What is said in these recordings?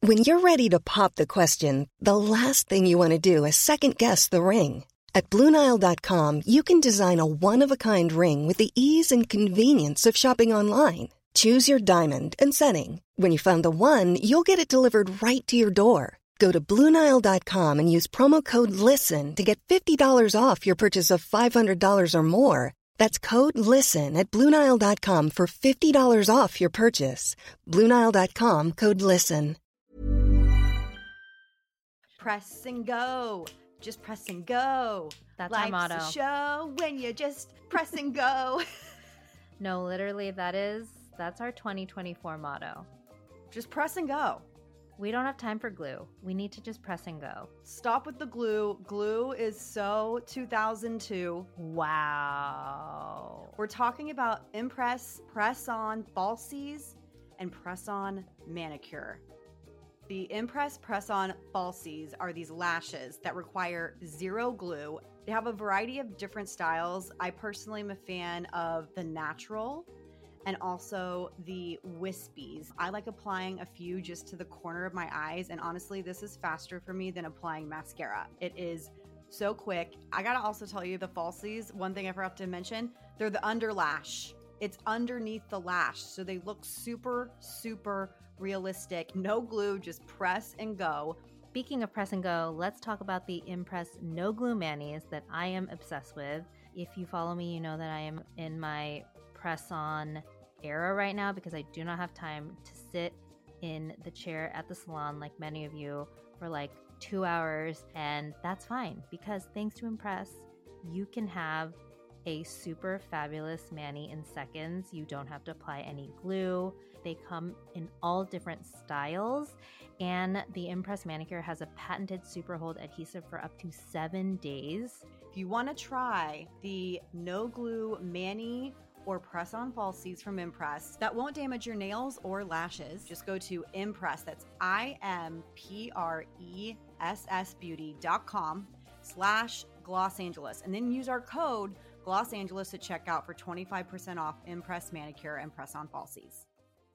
When you're ready to pop the question, the last thing you want to do is second-guess the ring. At BlueNile.com, you can design a one-of-a-kind ring with the ease and convenience of shopping online. Choose your diamond and setting. When you find the one, you'll get it delivered right to your door. Go to BlueNile.com and use promo code LISTEN to get $50 off your purchase of $500 or more. That's code LISTEN at BlueNile.com for $50 off your purchase. BlueNile.com, code LISTEN. Press and go. Just press and go. That's Life's our motto. a show when you just press and go. No, literally, that's our 2024 motto. Just press and go. We don't have time for glue. We need to just press and go. Stop with the glue. Glue is so 2002. Wow. We're talking about Impress Press-On Falsies and Press-On Manicure. The Impress Press-On Falsies are these lashes that require zero glue. They have a variety of different styles. I personally am a fan of the natural and also the wispies. I like applying a few just to the corner of my eyes, and honestly, this is faster for me than applying mascara. It is so quick. I gotta also tell you, the falsies, one thing I forgot to mention, they're the underlash. It's underneath the lash, so they look super, super realistic. No glue, just press and go. Speaking of press and go, let's talk about the Impress No Glue Manis that I am obsessed with. If you follow me, you know that I am in my press-on era right now because I do not have time to sit in the chair at the salon like many of you for like 2 hours, and that's fine because thanks to Impress, you can have a super fabulous mani in seconds. You don't have to apply any glue. They come in all different styles, and the Impress Manicure has a patented super hold adhesive for up to 7 days. If you want to try the no glue mani or press-on falsies from Impress that won't damage your nails or lashes, just go to Impress. That's impressbeauty.com/Gloss Angeles, and then use our code Gloss Angeles at checkout for 25% off Impress Manicure and Press-On Falsies.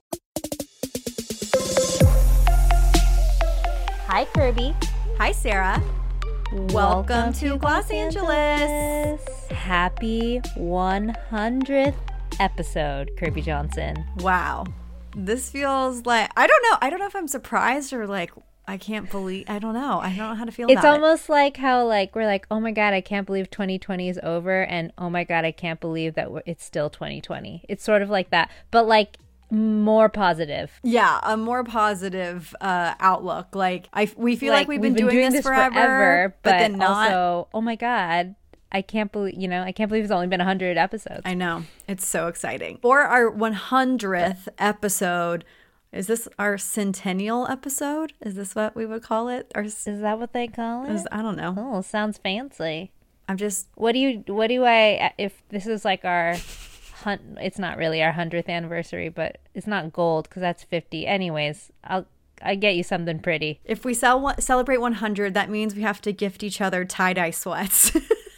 Hi, Kirby. Hi, Sarah. Welcome to Gloss Angeles. Happy 100th episode, Kirby Johnson. Wow. This feels like, I don't know if I'm surprised or like, I don't know how to feel about it. It's almost like how like we're like, oh my God, I can't believe 2020 is over, and oh my God, I can't believe that it's still 2020. It's sort of like that, but like more positive. Yeah, a more positive outlook. Like we feel like we've been doing this forever, but then not. Also, oh my God, I can't believe it's only been 100 episodes. I know. It's so exciting. For our 100th episode, is this our centennial episode? Is this what we would call it? Is that what they call it? I don't know. Oh, sounds fancy. I'm just... if this is like our... It's not really our 100th anniversary, but it's not gold because that's 50. Anyways, I get you something pretty. If we celebrate 100, that means we have to gift each other tie-dye sweats.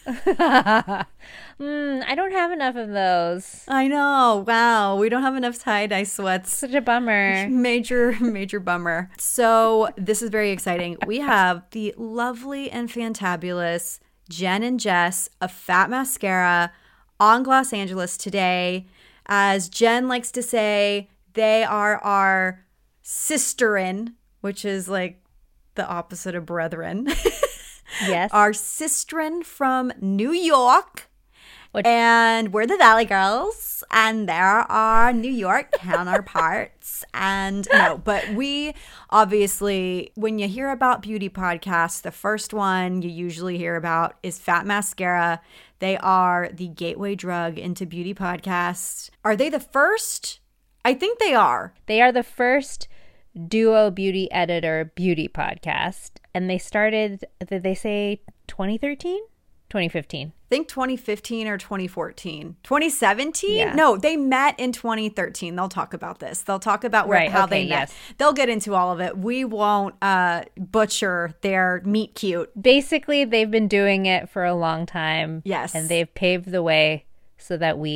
I don't have enough of those. I know. Wow. We don't have enough tie-dye sweats. Such a bummer. Major bummer. So this is very exciting. We have the lovely and fantabulous Jen and Jess of Fat Mascara on Gloss Angeles today. As Jen likes to say, they are our sisterin, which is like the opposite of brethren. Yes. Our sisterin from New York. And we're the Valley Girls, and they're our New York counterparts. And no, but we obviously, when you hear about beauty podcasts, the first one you usually hear about is Fat Mascara. They are the gateway drug into beauty podcasts. Are they the first? I think they are. They are the first duo beauty editor beauty podcast. And they started, did they say 2013? 2015. I think 2015 or 2014. 2017? Yeah. No, they met in 2013. They'll talk about this. They'll talk about how they met. Yes. They'll get into all of it. We won't butcher their meet cute. Basically, they've been doing it for a long time. Yes. And they've paved the way so that we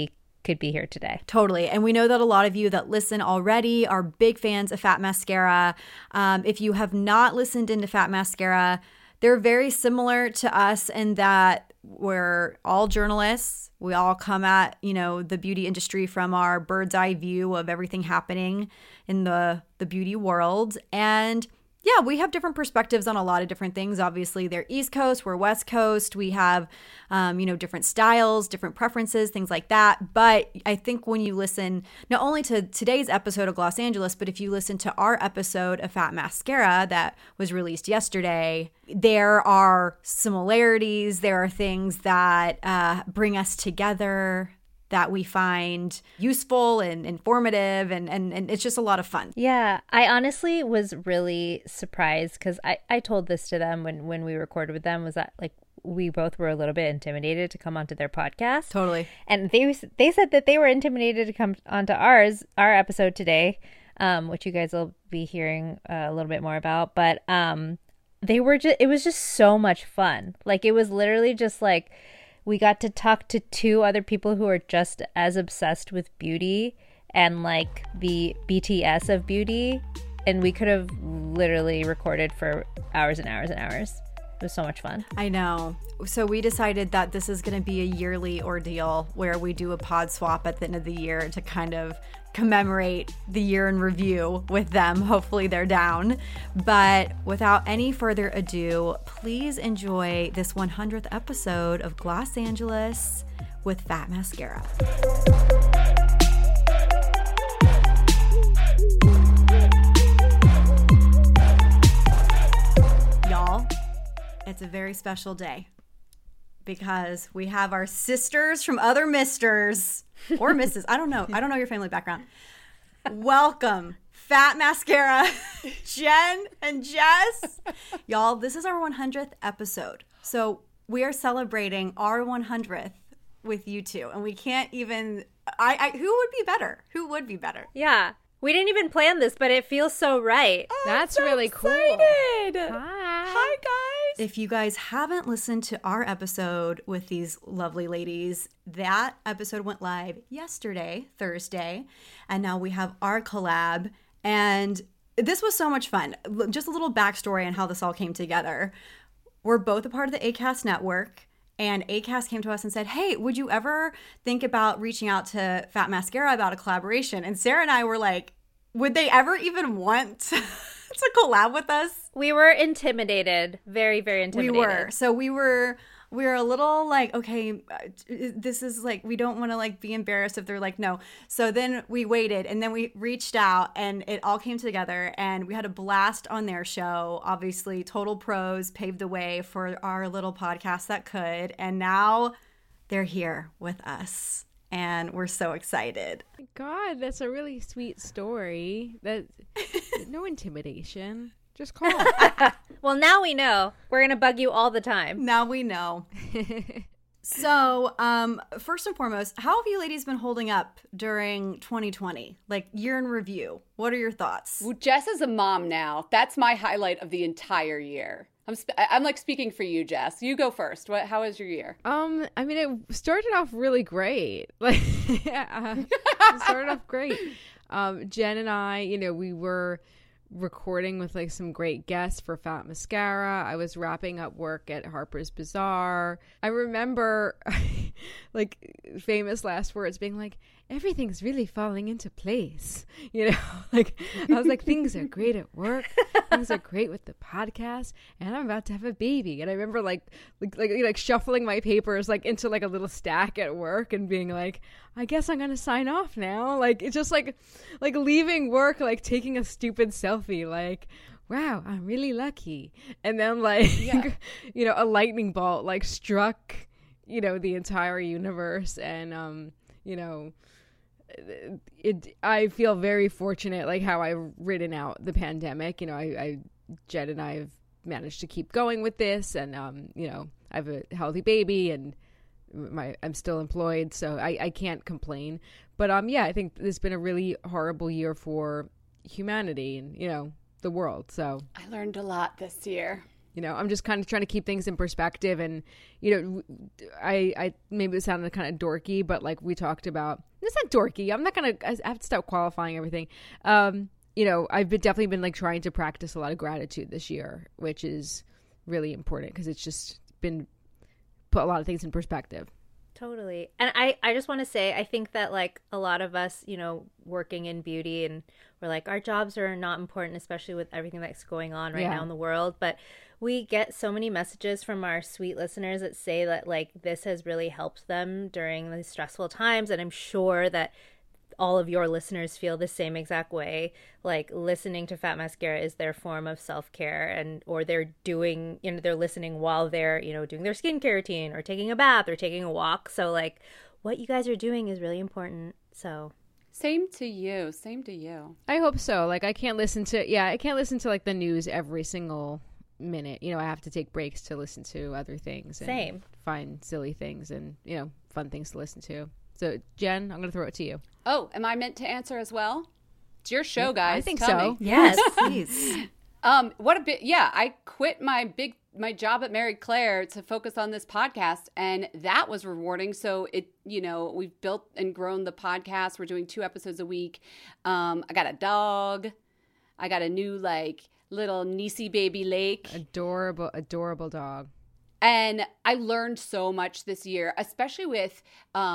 could be here today. Totally. And we know that a lot of you that listen already are big fans of Fat Mascara. If you have not listened into Fat Mascara, they're very similar to us in that we're all journalists. We all come at, the beauty industry from our bird's eye view of everything happening in the beauty world. And yeah, we have different perspectives on a lot of different things. Obviously, they're East Coast, we're West Coast. We have, different styles, different preferences, things like that. But I think when you listen not only to today's episode of Gloss Angeles, but if you listen to our episode of Fat Mascara that was released yesterday, there are similarities. There are things that bring us together that we find useful and informative, and it's just a lot of fun. Yeah, I honestly was really surprised because I told this to them when we recorded with them, was that like we both were a little bit intimidated to come onto their podcast. Totally. And they said that they were intimidated to come onto our episode today, which you guys will be hearing a little bit more about. But it was just so much fun. Like, it was literally just like, we got to talk to two other people who are just as obsessed with beauty and like the BTS of beauty. And we could have literally recorded for hours and hours and hours. It was so much fun. I know. So we decided that this is going to be a yearly ordeal where we do a pod swap at the end of the year to kind of commemorate the year in review with them. Hopefully they're down. But without any further ado, please enjoy this 100th episode of Gloss Angeles with Fat Mascara. Y'all, it's a very special day because we have our sisters from other misters or misses. I don't know your family background. Welcome, Fat Mascara, Jen and Jess. Y'all, this is our 100th episode. So we are celebrating our 100th with you two. And we can't even, who would be better? Who would be better? Yeah. We didn't even plan this, but it feels so right. Oh, that's so really excited. Cool. Hi, guys. If you guys haven't listened to our episode with these lovely ladies, that episode went live yesterday, Thursday, and now we have our collab. And this was so much fun. Just a little backstory on how this all came together. We're both a part of the ACAST network. And ACAST came to us and said, hey, would you ever think about reaching out to Fat Mascara about a collaboration? And Sarah and I were like, would they ever even want to collab with us? We were intimidated. Very, very intimidated. We were. So we were a little like, okay, this is like, we don't want to like be embarrassed if they're like, no. So then we waited and then we reached out and it all came together and we had a blast on their show. Obviously, total pros paved the way for our little podcast that could. And now they're here with us and we're so excited. God, that's a really sweet story. That no intimidation. Just call. Well, now we know. We're going to bug you all the time. Now we know. So, first and foremost, how have you ladies been holding up during 2020? Like, year in review. What are your thoughts? Well, Jess is a mom now. That's my highlight of the entire year. I'm like speaking for you, Jess. You go first. How was your year? I mean, it started off really great. Like, it started off great. Jen and I, we were recording with like some great guests for Fat Mascara. I was wrapping up work at Harper's Bazaar. I remember like famous last words being like, everything's really falling into place. Like I was like, things are great at work. Things are great with the podcast, and I'm about to have a baby. And I remember like shuffling my papers like into like a little stack at work and being like, I guess I'm gonna sign off now. Like it's just like leaving work, like taking a stupid selfie, like, wow, I'm really lucky. And then like a lightning bolt like struck the entire universe, and I feel very fortunate, like how I've ridden out the pandemic. Jen and I have managed to keep going with this, and I have a healthy baby, and I'm still employed, so I can't complain. But I think it's been a really horrible year for humanity and the world. So I learned a lot this year. I'm just kind of trying to keep things in perspective. And, I maybe it sounded kind of dorky, but like we talked about, it's not dorky. I have to stop qualifying everything. I've definitely been like trying to practice a lot of gratitude this year, which is really important because it's just been put a lot of things in perspective. Totally. And I just want to say, I think that like a lot of us, working in beauty, and we're like, our jobs are not important, especially with everything that's going on right now in the world. But we get so many messages from our sweet listeners that say that like this has really helped them during these stressful times. And I'm sure that all of your listeners feel the same exact way. Like listening to Fat Mascara is their form of self-care, or they're doing, they're listening while they're, doing their skincare routine or taking a bath or taking a walk. So like what you guys are doing is really important. So same to you. I hope so. Like I can't listen to like the news every single minute. I have to take breaks to listen to other things and Same. Find silly things and, fun things to listen to. So Jen, I'm going to throw it to you. Oh, am I meant to answer as well? It's your show, guys. I think Tell so. me. Yes, please. What a bit. Yeah, I quit my job at Mary Claire to focus on this podcast, and that was rewarding. So we've built and grown the podcast. We're doing 2 episodes a week. I got a dog. I got a new little Niecy baby Lake. Adorable dog. And I learned so much this year, especially with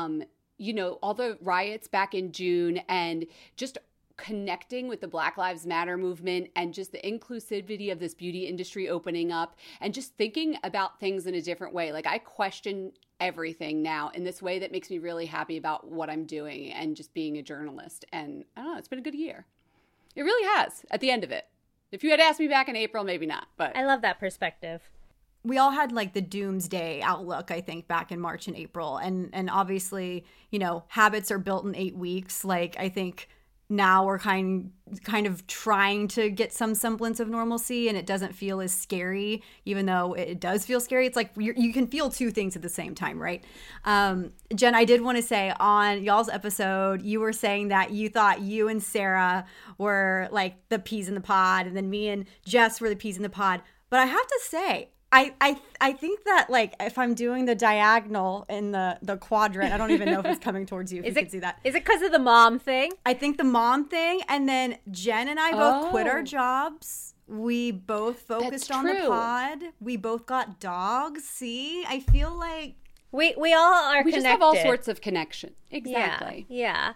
all the riots back in June, and just connecting with the Black Lives Matter movement, and just the inclusivity of this beauty industry opening up, and just thinking about things in a different way. Like I question everything now in this way that makes me really happy about what I'm doing and just being a journalist. And I don't know, it's been a good year. It really has at the end of it. If you had asked me back in April, maybe not, but I love that perspective. We all had like the doomsday outlook, I think, back in March and April. And obviously, habits are built in 8 weeks. Like, I think now we're kind of trying to get some semblance of normalcy, and it doesn't feel as scary, even though it does feel scary. It's like you can feel 2 things at the same time, right? Jen, I did want to say on y'all's episode, you were saying that you thought you and Sarah were like the peas in the pod, and then me and Jess were the peas in the pod. But I have to say, I think that like if I'm doing the diagonal in the quadrant, I don't even know if it's coming towards you. If you can see that. Is it because of the mom thing? I think the mom thing, and then Jen and I both quit our jobs. We both focused on the pod. We both got dogs. See, I feel like we all are we connected. just have all sorts of connection. Exactly. Yeah.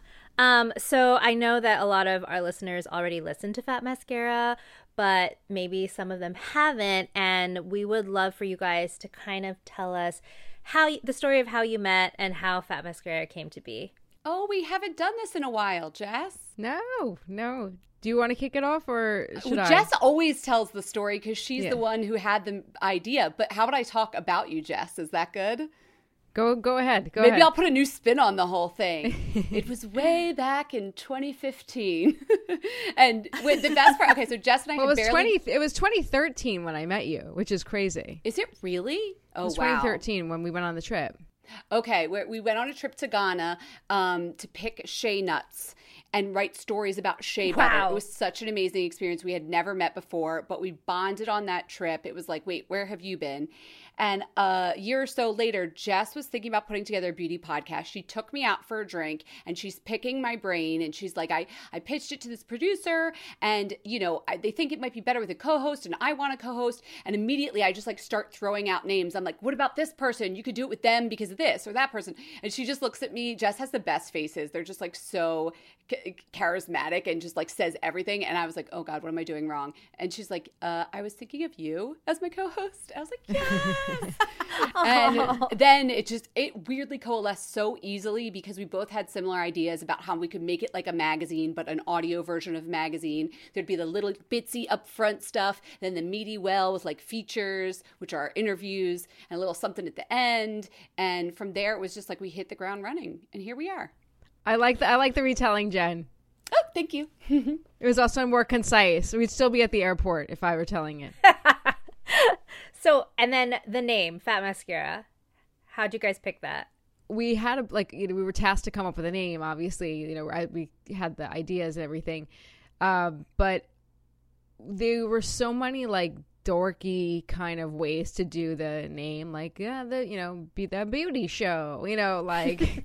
So I know that a lot of our listeners already listen to Fat Mascara, but maybe some of them haven't, and we would love for you guys to kind of tell us the story of how you met and how Fat Mascara came to be. Oh, we haven't done this in a while, Jess. No. Do you want to kick it off, or should I? Jess always tells the story because she's the one who had the idea. But how would I talk about you, Jess? Is that good? Go ahead. Maybe I'll put a new spin on the whole thing. It was way back in 2015. And with the best part, okay, so Jess and I it was 2013 when I met you, which is crazy. Is it really? Oh, it was wow. 2013 when we went on the trip. Okay, we went on a trip to Ghana to pick shea nuts and write stories about shea butter. It was such an amazing experience. We had never met before, but we bonded on that trip. It was like, wait, where have you been? And a year or so later, Jess was thinking about putting together a beauty podcast. She took me out for a drink, and she's picking my brain. And she's like, I pitched it to this producer, and, they think it might be better with a co-host, and I want a co-host. And immediately I just start throwing out names. I'm like, what about this person? You could do it with them because of this, or that person. And she just looks at me. Jess has the best faces. They're just so charismatic and just says everything. And I was like, oh God, what am I doing wrong? And she's like, I was thinking of you as my co-host. I was like, yes. And then it weirdly coalesced so easily because we both had similar ideas about how we could make it like a magazine, but an audio version of a magazine. There'd be the little bitsy upfront stuff, then the meaty well with features, which are interviews, and a little something at the end. And from there, it was just we hit the ground running, and here we are. I like the retelling, Jen. Oh, thank you. It was also more concise. We'd still be at the airport if I were telling it. So, and then the name, Fat Mascara. How'd you guys pick that? We had we were tasked to come up with a name, obviously. We had the ideas and everything. But there were so many dorky kind of ways to do the name, like be that beauty show, like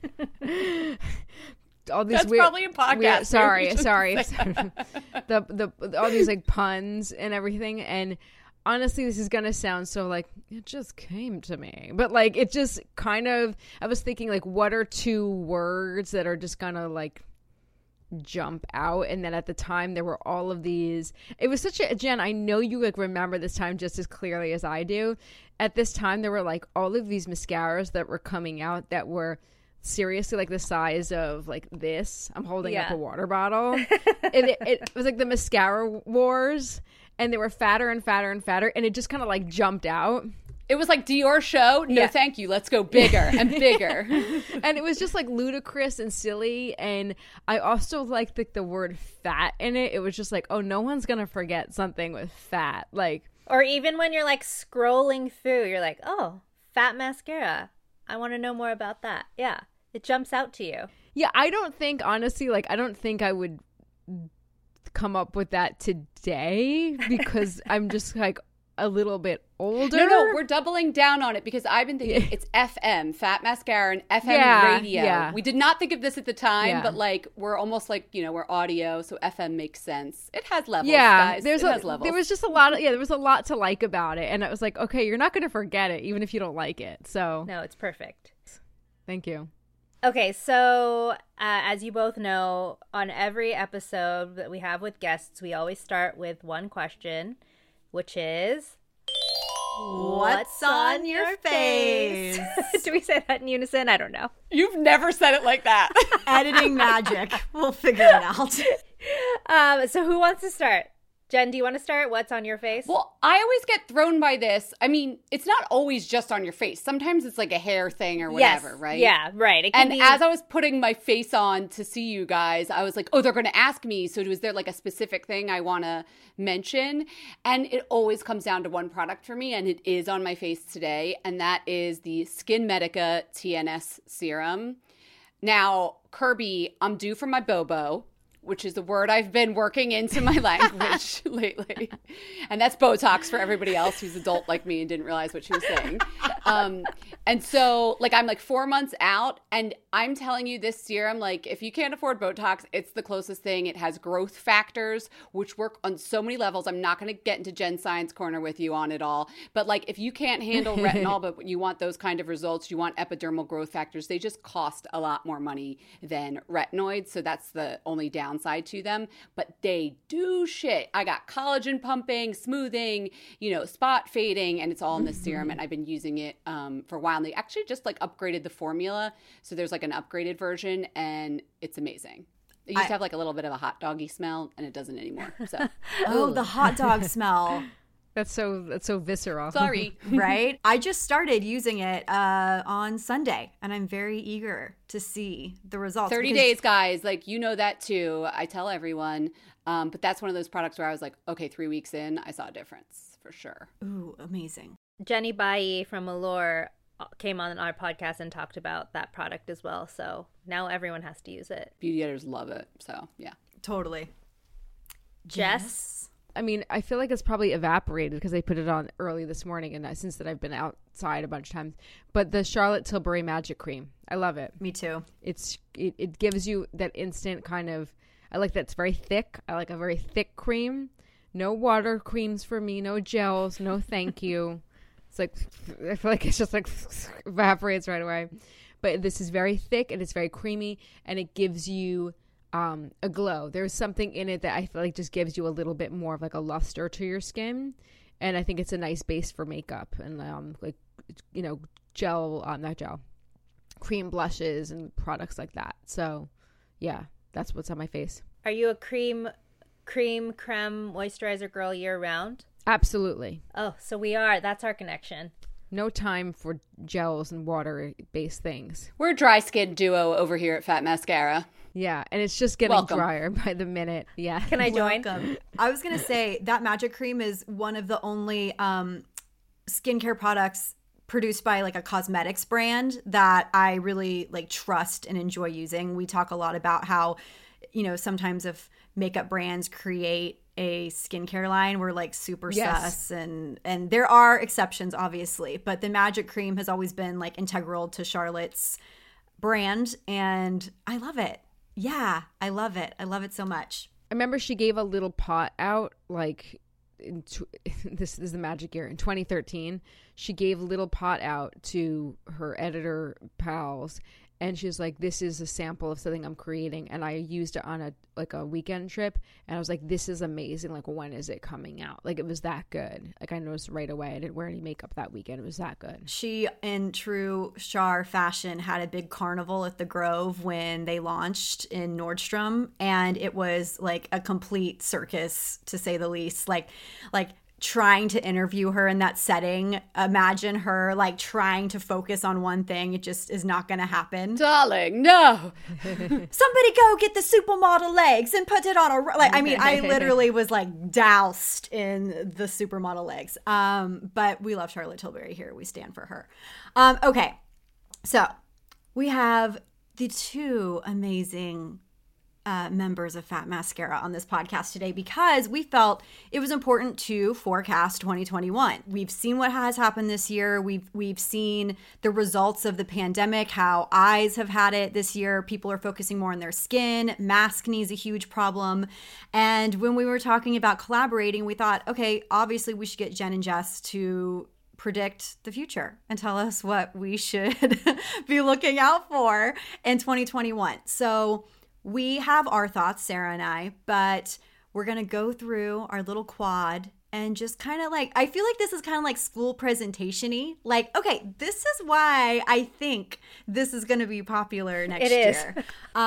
all these That's weird, probably a podcast. Sorry. the all these like puns and everything, and honestly, this is gonna sound so like it just came to me, but like it just kind of, I was thinking like, what are two words that are just gonna like jump out? And then at the time there were all of these, it was such a, Jen, I know you like remember this time just as clearly as I do. At this time there were like all of these mascaras that were coming out that were seriously like the size of like this. I'm holding up a water bottle. It was like the mascara wars, and they were fatter and fatter and fatter, and it just kind of like jumped out. It was like Dior show. No, thank you. Let's go bigger and bigger. And it was just like ludicrous and silly. And I also liked the word fat in it. It was just like, oh, no one's going to forget something with fat. Like, or even when you're like scrolling through, you're like, oh, fat mascara. I want to know more about that. Yeah. It jumps out to you. Yeah. I don't think, honestly, like, I don't think I would come up with that today because I'm just like a little bit older. No, we're doubling down on it because I've been thinking it's FM, fat mascara, and FM radio. Yeah. We did not think of this at the time, but like we're almost like, we're audio, so FM makes sense. It has levels, guys. It has levels. There was just a lot of, there was a lot to like about it. And I was like, okay, you're not going to forget it, even if you don't like it. So no, it's perfect. Thank you. Okay, so as you both know, on every episode that we have with guests, we always start with one question, which is, what's on your face? Do we say that in unison? I don't know. You've never said it like that. Editing magic. We'll figure it out. So who wants to start? Jen, do you want to start? What's on your face? Well, I always get thrown by this. I mean, it's not always just on your face. Sometimes it's like a hair thing or whatever, right? Yeah, right. As I was putting my face on to see you guys, I was like, oh, they're going to ask me. So is there like a specific thing I want to mention? And it always comes down to one product for me, and it is on my face today, and that is the Skin Medica TNS Serum. Now, Kirby, I'm due for my Bobo, which is the word I've been working into my language lately. And that's Botox for everybody else who's adult like me and didn't realize what she was saying. And so, like, I'm like 4 months out, and I'm telling you this serum, like, if you can't afford Botox, it's the closest thing. It has growth factors, which work on so many levels. I'm not going to get into Jen Science Corner with you on it all. But, like, if you can't handle retinol, but you want those kind of results, you want epidermal growth factors, they just cost a lot more money than retinoids. So that's the only downside to them. But they do shit. I got collagen pumping, smoothing, spot fading, and it's all in this serum. And I've been using it for a while. And they actually just like upgraded the formula. So there's like an upgraded version, and it's amazing. It used to have like a little bit of a hot doggy smell, and it doesn't anymore. So the hot dog smell. That's so visceral. Sorry. Right? I just started using it on Sunday, and I'm very eager to see the results. 30 days, guys. Like, that too. I tell everyone. But that's one of those products where I was like, okay, 3 weeks in, I saw a difference for sure. Ooh, amazing. Jenny Bailly from Allure came on our podcast and talked about that product as well. So now everyone has to use it. Beauty editors love it. So, yeah. Totally. Jess? I mean, I feel like it's probably evaporated because I put it on early this morning, and since that I've been outside a bunch of times. But the Charlotte Tilbury Magic Cream, I love it. Me too. It gives you that instant kind of, I like that it's very thick. I like a very thick cream. No water creams for me, no gels, no thank you. It's like, I feel like it's just like evaporates right away. But this is very thick, and it's very creamy, and it gives you a glow. There's something in it that I feel like just gives you a little bit more of like a luster to your skin, and I think it's a nice base for makeup and cream blushes and products like that. So yeah, that's what's on my face. Are you a creme moisturizer girl year round? Absolutely. Oh, so we are. That's our connection. No time for gels and water-based things. We're a dry skin duo over here at Fat Mascara. Yeah, and it's just getting drier by the minute. Yeah. Can I join? I was going to say that Magic Cream is one of the only skincare products produced by like a cosmetics brand that I really like trust and enjoy using. We talk a lot about how, sometimes if makeup brands create a skincare line. We're like super Yes. sus, and there are exceptions, obviously, but the Magic Cream has always been like integral to Charlotte's brand, and I love it. Yeah, I love it. I love it so much. I remember she gave a little pot out, like, this is the magic year. In 2013, she gave a little pot out to her editor pals, and she was like, this is a sample of something I'm creating, and I used it on a weekend trip, and I was like, this is amazing. Like, when is it coming out? Like, it was that good. Like, I noticed right away. I didn't wear any makeup that weekend. It was that good. She, in true Char fashion, had a big carnival at the Grove when they launched in Nordstrom, and it was like a complete circus, to say the least. Like trying to interview her in that setting, imagine her like trying to focus on one thing. It just is not going to happen. Darling, no. Somebody go get the supermodel legs and put it on a, like, I mean, I literally was like doused in the supermodel legs. But we love Charlotte Tilbury here. We stand for her. Okay. So we have the two amazing members of Fat Mascara on this podcast today, because we felt it was important to forecast 2021. We've seen what has happened this year. We've seen the results of the pandemic, how eyes have had it this year. People are focusing more on their skin. Maskne is a huge problem. And when we were talking about collaborating, we thought, okay, obviously we should get Jen and Jess to predict the future and tell us what we should be looking out for in 2021. So we have our thoughts, Sarah and I, but we're going to go through our little quad and just kind of like, I feel like this is kind of like school presentation-y. Like, okay, this is why I think this is going to be popular next year.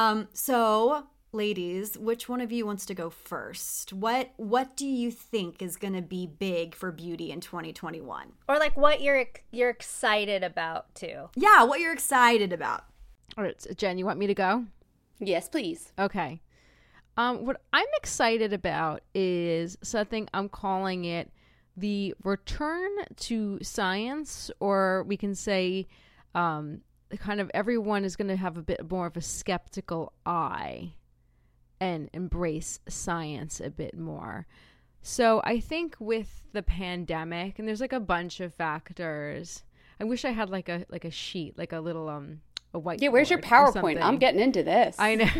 So, ladies, which one of you wants to go first? What do you think is going to be big for beauty in 2021? Or like what you're excited about too. Yeah, what you're excited about. All right, so Jen, you want me to go? Yes, please. Okay. What I'm excited about is something I'm calling it the return to science, or we can say kind of everyone is going to have a bit more of a skeptical eye and embrace science a bit more. So I think with the pandemic, and there's like a bunch of factors. I wish I had like a sheet, like a little a whiteboard. Yeah, where's your PowerPoint? I'm getting into this. I know.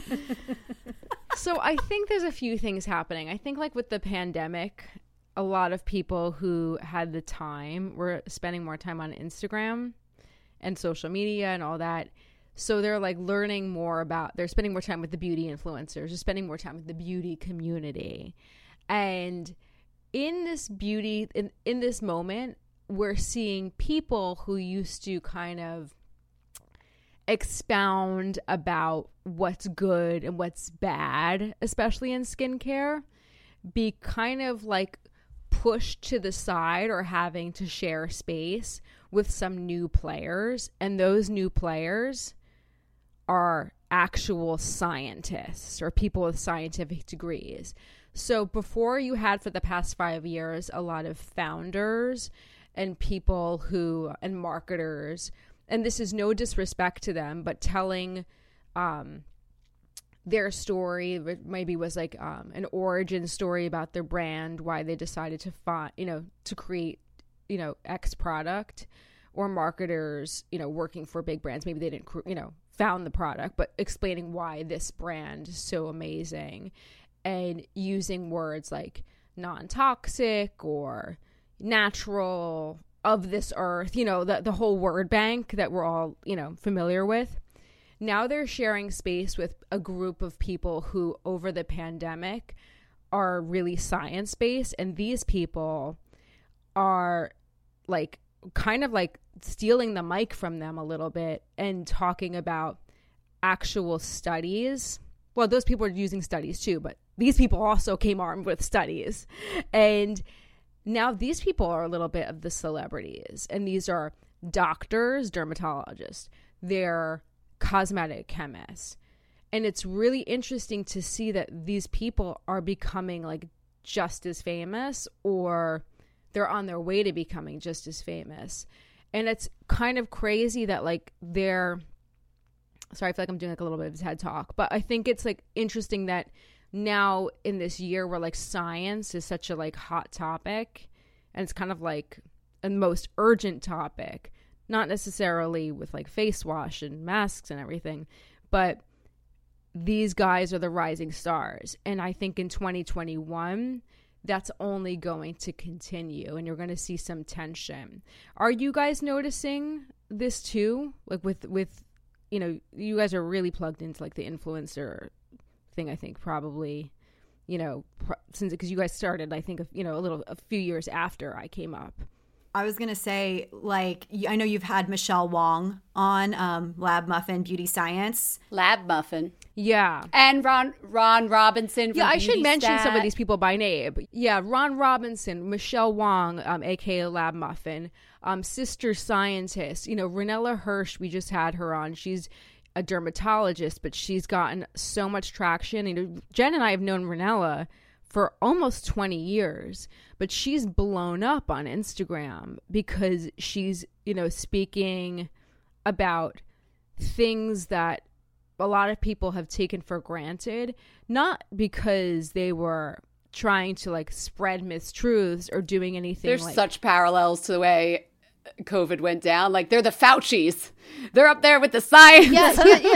So I think there's a few things happening. I think like with the pandemic, a lot of people who had the time were spending more time on Instagram and social media and all that. So they're like learning more about, they're spending more time with the beauty influencers, they're spending more time with the beauty community. And in this beauty, in this moment, we're seeing people who used to kind of expound about what's good and what's bad, especially in skincare, be kind of like pushed to the side or having to share space with some new players. And those new players are actual scientists or people with scientific degrees. So before, you had for the past 5 years a lot of founders and people who, and marketers, and this is no disrespect to them, but telling their story, maybe was like an origin story about their brand, why they decided to create, X product, or marketers, working for big brands. Maybe they didn't, found the product, but explaining why this brand is so amazing, and using words like non-toxic or natural, of this earth, the whole word bank that we're all, familiar with. Now they're sharing space with a group of people who over the pandemic are really science-based, and these people are like kind of like stealing the mic from them a little bit and talking about actual studies. Well, those people are using studies too, but these people also came armed with studies. And now these people are a little bit of the celebrities, and these are doctors, dermatologists, they're cosmetic chemists. And it's really interesting to see that these people are becoming like just as famous, or they're on their way to becoming just as famous. And it's kind of crazy that like sorry, I feel like I'm doing like a little bit of TED talk, but I think it's like interesting that now in this year where like science is such a like hot topic, and it's kind of like a most urgent topic, not necessarily with like face wash and masks and everything, but these guys are the rising stars. And I think in 2021, that's only going to continue, and you're going to see some tension. Are you guys noticing this too? Like with you know, you guys are really plugged into like the influencer thing, I think, probably, you know, since, because you guys started, I think, you know, a few years after I came up. I was going to say, like, I know you've had Michelle Wong on Lab Muffin Beauty Science. Lab Muffin. Yeah. And Ron Robinson. Yeah, I should mention some of these people by name. Yeah, Ron Robinson, Michelle Wong, aka Lab Muffin, Sister Scientist. You know, Ranella Hirsch, we just had her on. She's a dermatologist, but she's gotten so much traction. You know, Jen and I have known Ranella for almost 20 years, but she's blown up on Instagram because she's, you know, speaking about things that a lot of people have taken for granted, not because they were trying to like spread mistruths or doing anything. There's like, such parallels to the way COVID went down. Like, they're the Faucis. They're up there with the science. Yeah,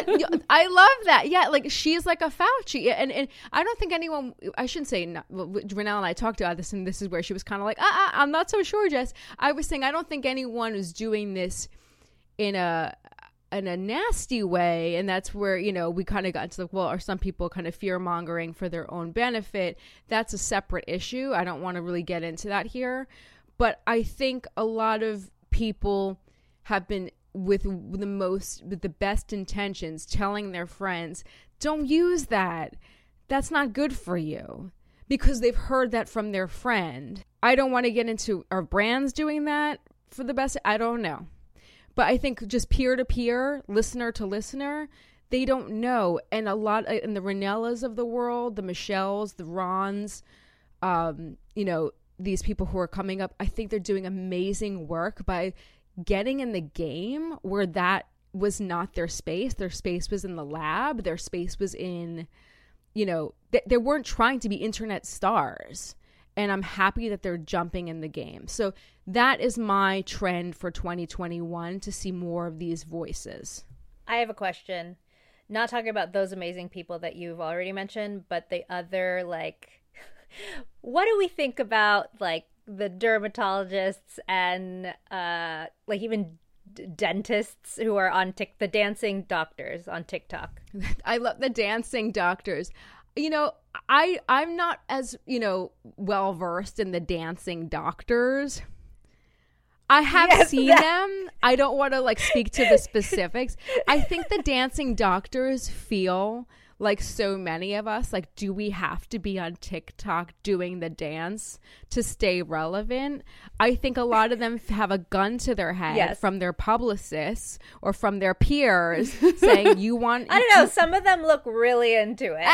I love that. Yeah, like she's like a Fauci, and I don't think anyone. I shouldn't say. Ranella and I talked about this, and this is where she was kind of like, I'm not so sure, Jess. I was saying I don't think anyone is doing this in a nasty way, and that's where, you know, we kind of got into the, well, are some people kind of fear mongering for their own benefit? That's a separate issue. I don't want to really get into that here, but I think a lot of people have been with the best intentions telling their friends, don't use that, that's not good for you, because they've heard that from their friend. I don't want to get into, are brands doing that for the best? I don't know, but I think just peer to peer, listener to listener, they don't know. And a lot in the Ranellas of the world, the Michelles, the Rons, you know, these people who are coming up, I think they're doing amazing work by getting in the game where that was not their space. Their space was in the lab. Their space was in, you know, they weren't trying to be internet stars. And I'm happy that they're jumping in the game. So that is my trend for 2021, to see more of these voices. I have a question. Not talking about those amazing people that you've already mentioned, but the other, like, what do we think about like the dermatologists and like even dentists who are on the dancing doctors on TikTok? I love the dancing doctors. You know, I'm not as, you know, well versed in the dancing doctors. I have seen them. I don't want to like speak to the specifics. I think the dancing doctors feel like so many of us, like, do we have to be on TikTok doing the dance to stay relevant? I think a lot of them have a gun to their head from their publicists or from their peers saying, you want... I don't know. Some of them look really into it.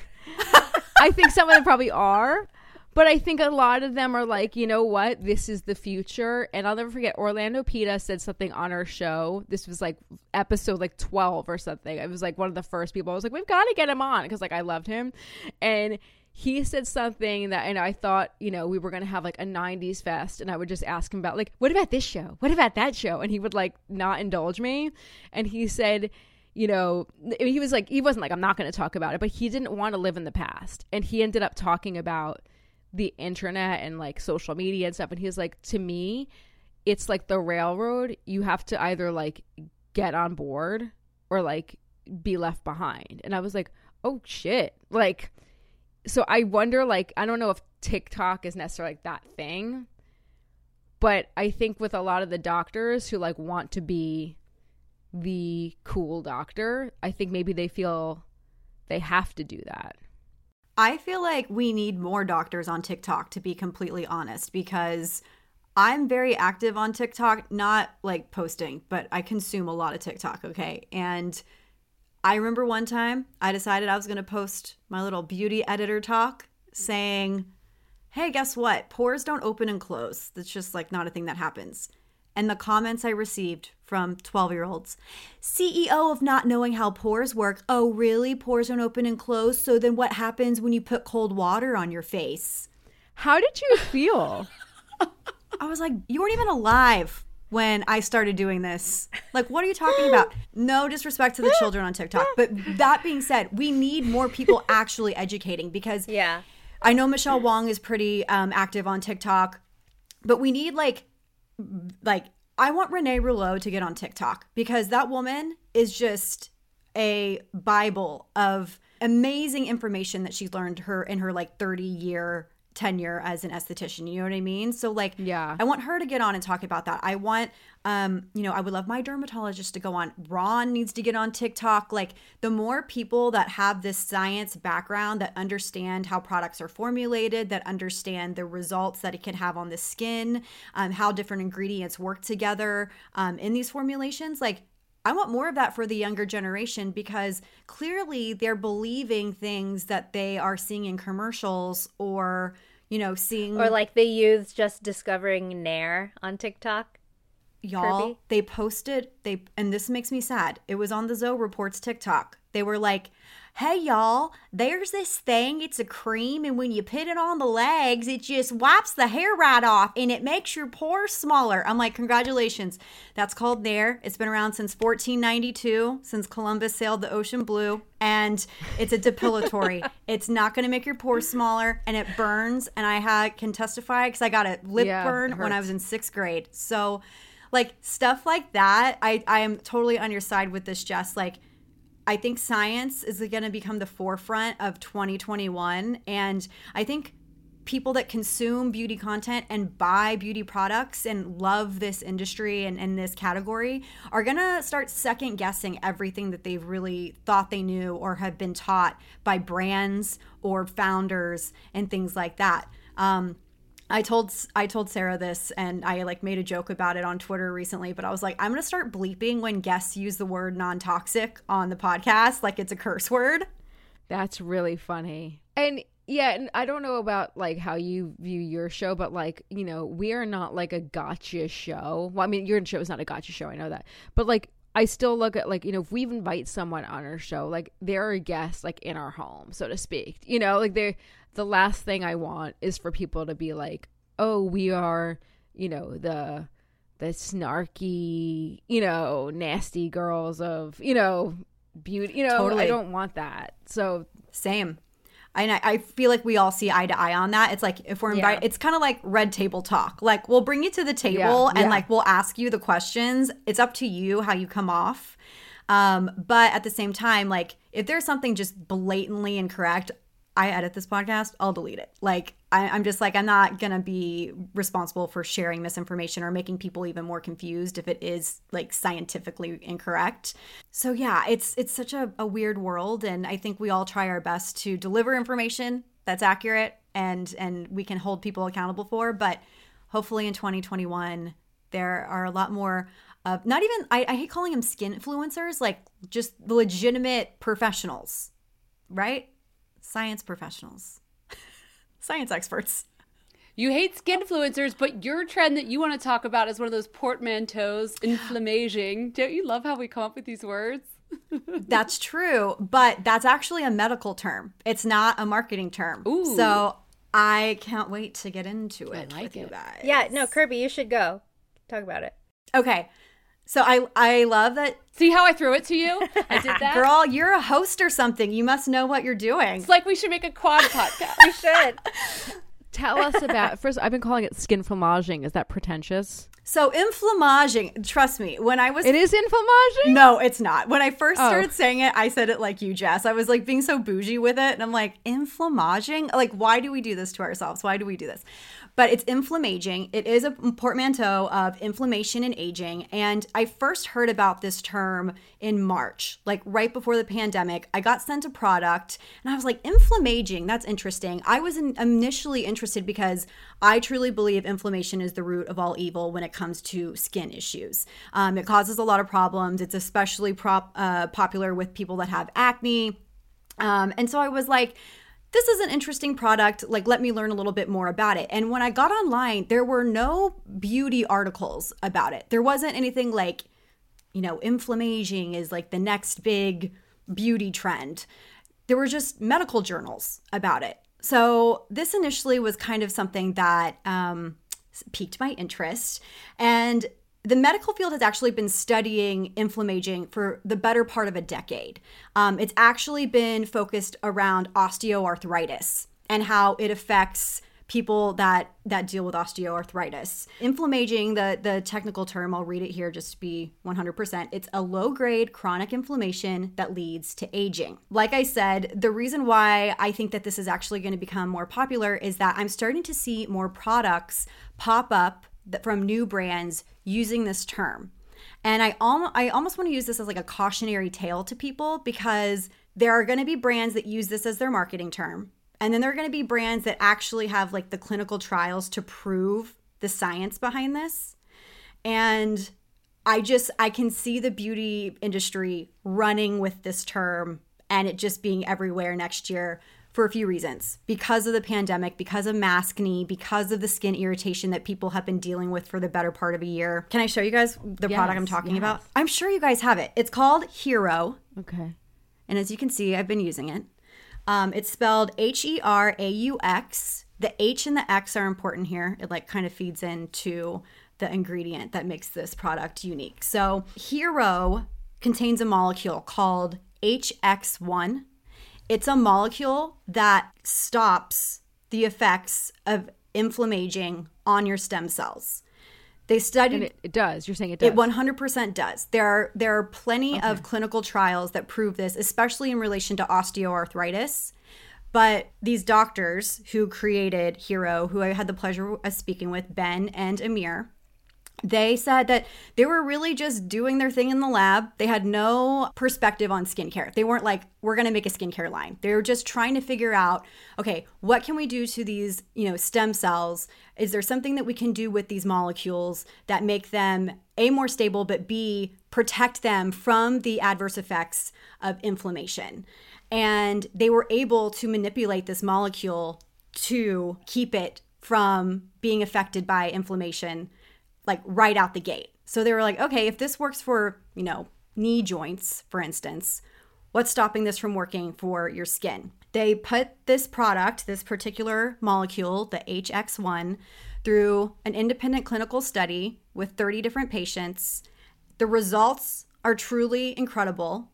I think some of them probably are. But I think a lot of them are like, you know what? This is the future. And I'll never forget, Orlando Pita said something on our show. This was like episode like 12 or something. It was like one of the first people. I was like, we've got to get him on, because like I loved him. And he said something that, and I thought, you know, we were going to have like a 90s fest. And I would just ask him about like, what about this show? What about that show? And he would like not indulge me. And he said, you know, he was like, he wasn't like, I'm not going to talk about it, but he didn't want to live in the past. And he ended up talking about the internet and like social media and stuff. And he was like, to me, it's like the railroad. You have to either like get on board or like be left behind. And I was like, oh shit. Like, so I wonder, like, I don't know if TikTok is necessarily like that thing, but I think with a lot of the doctors who like want to be the cool doctor, I think maybe they feel they have to do that. I feel like we need more doctors on TikTok, to be completely honest, because I'm very active on TikTok, not like posting, but I consume a lot of TikTok, okay? And I remember one time I decided I was going to post my little beauty editor talk saying, hey, guess what? Pores don't open and close. That's just like not a thing that happens. and the comments I received from 12-year-olds. CEO of not knowing how pores work. Oh, really? Pores don't open and close? So then what happens when you put cold water on your face? How did you feel? I was like, you weren't even alive when I started doing this. Like, what are you talking about? No disrespect to the children on TikTok. But that being said, we need more people actually educating, because I know Michelle Wong is pretty active on TikTok, but we need like I want Renee Rouleau to get on TikTok, because that woman is just a Bible of amazing information that she's learned in her like 30-year tenure as an esthetician. You know what I mean? So like, I want her to get on and talk about that. I want, I would love my dermatologist to go on. Ron needs to get on TikTok. Like, the more people that have this science background, that understand how products are formulated, that understand the results that it can have on the skin, how different ingredients work together in these formulations, like, I want more of that for the younger generation, because clearly they're believing things that they are seeing in commercials, or, seeing. Or like the youths just discovering Nair on TikTok. Y'all, Kirby? they posted, and this makes me sad. It was on the Zoe Reports TikTok. They were like, hey, y'all, there's this thing. It's a cream, and when you put it on the legs, it just wipes the hair right off, and it makes your pores smaller. I'm like, congratulations. That's called Nair. It's been around since 1492, since Columbus sailed the ocean blue, and it's a depilatory. It's not going to make your pores smaller, and it burns, and I can testify because I got a lip burn when I was in 6th grade. So, like, stuff like that, I am totally on your side with this, Jess. Like, I think science is going to become the forefront of 2021. And I think people that consume beauty content and buy beauty products and love this industry and this category are going to start second guessing everything that they've really thought they knew or have been taught by brands or founders and things like that. I told Sarah this, and I like made a joke about it on Twitter recently, but I was like, I'm going to start bleeping when guests use the word non-toxic on the podcast, like it's a curse word. That's really funny. And yeah, and I don't know about like how you view your show, but like, we are not like a gotcha show. Well, I mean, your show is not a gotcha show. I know that. But like, I still look at like, if we invite someone on our show, like they're a guest like in our home, so to speak, like the last thing I want is for people to be like, oh, we are, the snarky, nasty girls of, beauty, Totally. I don't want that. So same. And I feel like we all see eye to eye on that. It's like, if we're invited, it's kind of like red table talk. Like, we'll bring you to the table and like, we'll ask you the questions. It's up to you how you come off. But at the same time, like, if there's something just blatantly incorrect, I edit this podcast, I'll delete it. Like, I'm just like, I'm not going to be responsible for sharing misinformation or making people even more confused if it is like scientifically incorrect. So yeah, it's such a weird world. And I think we all try our best to deliver information that's accurate and we can hold people accountable for. But hopefully in 2021, there are a lot more of not even, I hate calling them skin influencers, like just legitimate professionals, right? Science professionals, science experts. You hate skin influencers, but your trend that you want to talk about is one of those portmanteaus, inflammaging. Don't you love how we come up with these words? That's true, but that's actually a medical term. It's not a marketing term. Ooh. So I can't wait to get into it with you guys. Yeah, no, Kirby, you should go. Talk about it. Okay. So I love that. See how I threw it to you? I did that. Girl, you're a host or something. You must know what you're doing. It's like we should make a quad podcast. We should. Tell us about, first, I've been calling it skinflammaging. Is that pretentious? So inflammaging, trust me, when I was... It is inflammaging? No, it's not. When I first started saying it, I said it like you, Jess. I was like being so bougie with it. And I'm like, inflammaging? Like, why do we do this to ourselves? Why do we do this? But it's inflammaging. It is a portmanteau of inflammation and aging. And I first heard about this term in March, like right before the pandemic. I got sent a product and I was like, inflammaging, that's interesting. I was initially interested because I truly believe inflammation is the root of all evil when it comes to skin issues. It causes a lot of problems. It's especially popular with people that have acne. And so I was like, this is an interesting product. Like, let me learn a little bit more about it. And when I got online, there were no beauty articles about it. There wasn't anything like, inflammaging is like the next big beauty trend. There were just medical journals about it. So this initially was kind of something that piqued my interest. And the medical field has actually been studying inflammaging for the better part of a decade. It's actually been focused around osteoarthritis and how it affects people that deal with osteoarthritis. Inflammaging, the technical term, I'll read it here just to be 100%. It's a low-grade chronic inflammation that leads to aging. Like I said, the reason why I think that this is actually going to become more popular is that I'm starting to see more products pop up from new brands using this term. And I almost want to use this as like a cautionary tale to people, because there are going to be brands that use this as their marketing term. And then there are going to be brands that actually have like the clinical trials to prove the science behind this. And I can see the beauty industry running with this term and it just being everywhere next year for a few reasons. Because of the pandemic, because of maskne, because of the skin irritation that people have been dealing with for the better part of a year. Can I show you guys the product I'm talking about? I'm sure you guys have it. It's called Hero. Okay. And as you can see, I've been using it. It's spelled Heraux. The H and the X are important here. It like kind of feeds into the ingredient that makes this product unique. So Hero contains a molecule called HX1. It's a molecule that stops the effects of inflammaging on your stem cells. They studied... And it does. You're saying it does. It 100% does. There are plenty of clinical trials that prove this, especially in relation to osteoarthritis. But these doctors who created Hero, who I had the pleasure of speaking with, Ben and Amir, they said that they were really just doing their thing in the lab. They had no perspective on skincare. They weren't like, we're going to make a skincare line. They were just trying to figure out, okay, what can we do to these, stem cells? Is there something that we can do with these molecules that make them A, more stable, but B, protect them from the adverse effects of inflammation? And they were able to manipulate this molecule to keep it from being affected by inflammation like right out the gate. So they were like, okay, if this works for, knee joints, for instance, what's stopping this from working for your skin? They put this product, this particular molecule, the HX1, through an independent clinical study with 30 different patients. The results are truly incredible.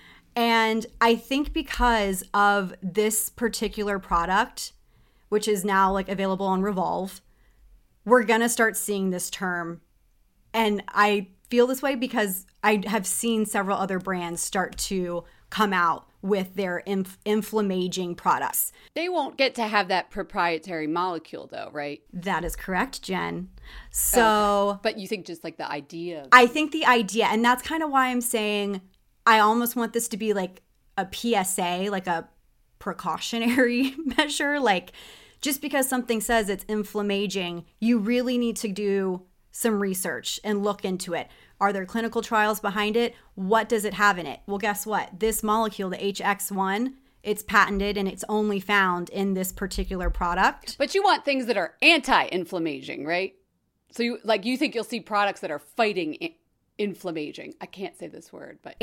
And I think because of this particular product, which is now like available on Revolve, we're going to start seeing this term. And I feel this way because I have seen several other brands start to come out with their inflammaging products. They won't get to have that proprietary molecule though, right? That is correct, Jen. So, okay. But you think just like the idea? I think the idea, and that's kind of why I'm saying I almost want this to be like a PSA, like a precautionary measure. Like, just because something says it's inflammaging, you really need to do some research and look into it. Are there clinical trials behind it? What does it have in it? Well, guess what? This molecule, the HX1, it's patented and it's only found in this particular product. But you want things that are anti-inflammaging, right? So you think you'll see products that are fighting inflammaging. I can't say this word, but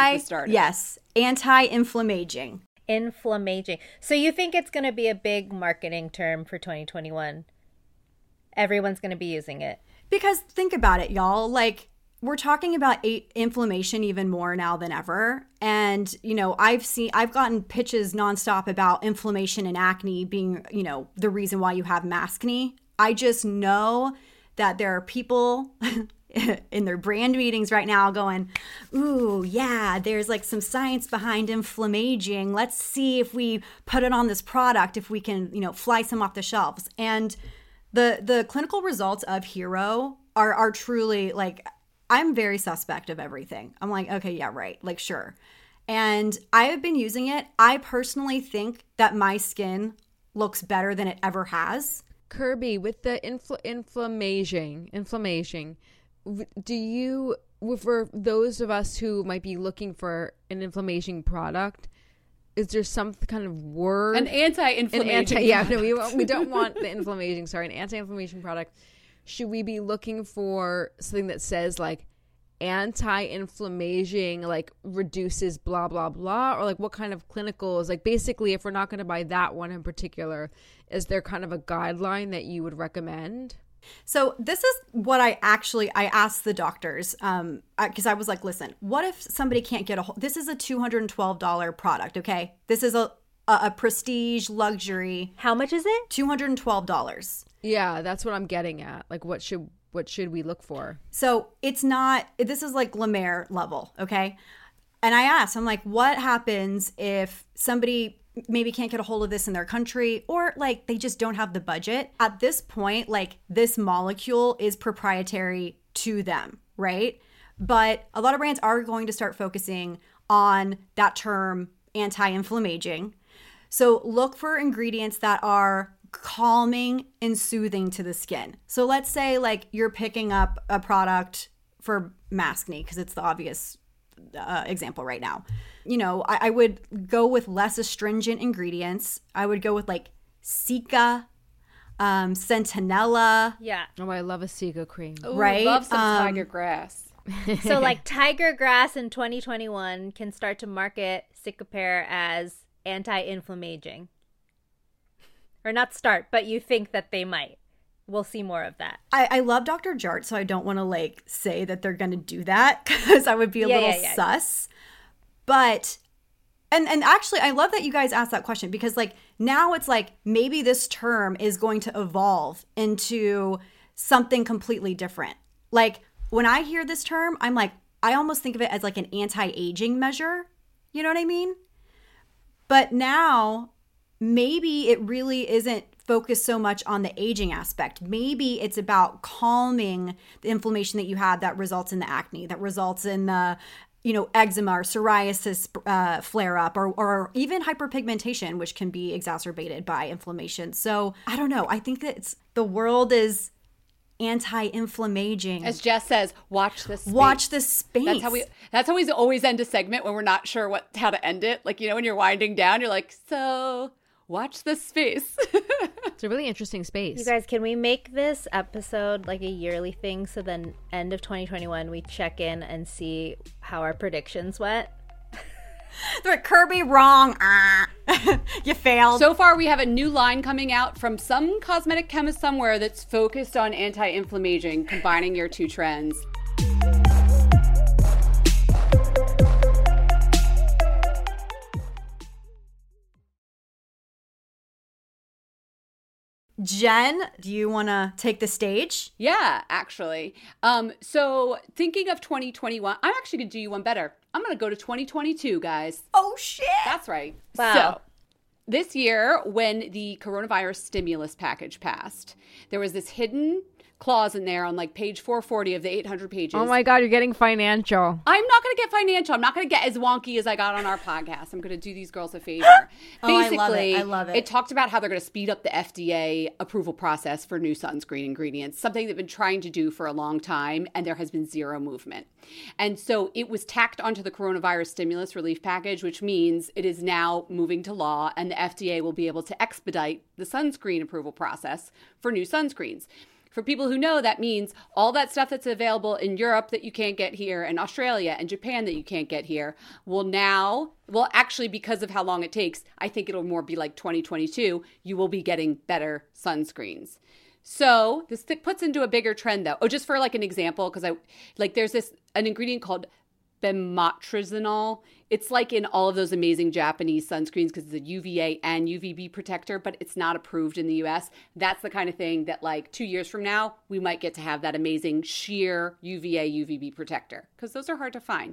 yes, anti-inflammaging. Inflammaging. So you think it's going to be a big marketing term for 2021? Everyone's going to be using it. Because think about it, y'all. Like, we're talking about inflammation even more now than ever. And, I've gotten pitches nonstop about inflammation and acne being, the reason why you have maskne. I just know that there are people in their brand meetings right now going, ooh, yeah, there's like some science behind inflammaging. Let's see if we put it on this product, if we can, fly some off the shelves. And the clinical results of Hero are truly like, I'm very suspect of everything. I'm like, okay, yeah, right. Like, sure. And I have been using it. I personally think that my skin looks better than it ever has. Kirby, with the inflammation, do you, for those of us who might be looking for an inflammation product, is there some kind of word? An anti-inflammation. We don't want the inflammation. Sorry, an anti-inflammation product. Should we be looking for something that says like anti-inflammation, like reduces blah blah blah, or like what kind of clinicals? Like basically, if we're not going to buy that one in particular, is there kind of a guideline that you would recommend? So this is what I asked the doctors, because I was like, listen, what if somebody can't get this is a $212 product, okay? This is a prestige luxury. How much is it? $212. Yeah, that's what I'm getting at. Like, what should we look for? So it's not, this is like La Mer level, okay? And I asked, I'm like, what happens if somebody maybe can't get a hold of this in their country, or like they just don't have the budget? At this point, like this molecule is proprietary to them, right? But a lot of brands are going to start focusing on that term anti-inflammaging. So look for ingredients that are calming and soothing to the skin. So let's say like you're picking up a product for maskne, because it's the obvious example right now. You know, I would go with less astringent ingredients. I would go with like Cica, Centinela. Yeah. Oh, I love a Cica cream. Ooh, right? Love some tiger grass. So like Tiger Grass in 2021 can start to market Cicapair as anti-inflammaging. Or not start, but you think that they might. We'll see more of that. I love Dr. Jart, so I don't want to like say that they're going to do that, because I would be a little sus. But, and actually, I love that you guys asked that question, because like now it's like maybe this term is going to evolve into something completely different. Like when I hear this term, I'm like, I almost think of it as like an anti-aging measure. You know what I mean? But now maybe it really isn't focused so much on the aging aspect. Maybe it's about calming the inflammation that you have that results in the acne, that results in the, you know, eczema or psoriasis flare up, or even hyperpigmentation, which can be exacerbated by inflammation. So I don't know. I think that the world is anti-inflammaging. As Jess says, watch this space. Watch this space. That's how we always end a segment when we're not sure how to end it. Like, you know, when you're winding down, you're like, so watch this space. It's a really interesting space. You guys, can we make this episode like a yearly thing, so then end of 2021 we check in and see how our predictions went? They're like, Kirby, wrong. You failed. So far, we have a new line coming out from some cosmetic chemist somewhere that's focused on anti-inflammaging, combining your two trends. Jen, do you want to take the stage? Yeah, actually. So thinking of 2021, I'm actually going to do you one better. I'm going to go to 2022, guys. Oh, shit. That's right. Wow. So this year, when the coronavirus stimulus package passed, there was this hidden clause in there on like page 440 of the 800 pages. Oh my God, you're getting financial. I'm not going to get financial. I'm not going to get as wonky as I got on our podcast. I'm going to do these girls a favor. Basically, I love it. It talked about how they're going to speed up the FDA approval process for new sunscreen ingredients, something they've been trying to do for a long time, and there has been zero movement. And so it was tacked onto the coronavirus stimulus relief package, which means it is now moving to law, and the FDA will be able to expedite the sunscreen approval process for new sunscreens. For people who know, that means all that stuff that's available in Europe that you can't get here, and Australia and Japan that you can't get here, will actually, because of how long it takes, I think it'll more be like 2022, you will be getting better sunscreens. So this puts into a bigger trend, though. Oh, just for like an example, because there's an ingredient called bemotrexonal. It's like in all of those amazing Japanese sunscreens because it's a UVA and UVB protector, but it's not approved in the US. That's the kind of thing that like 2 years from now, we might get to have that amazing sheer UVA, UVB protector, because those are hard to find.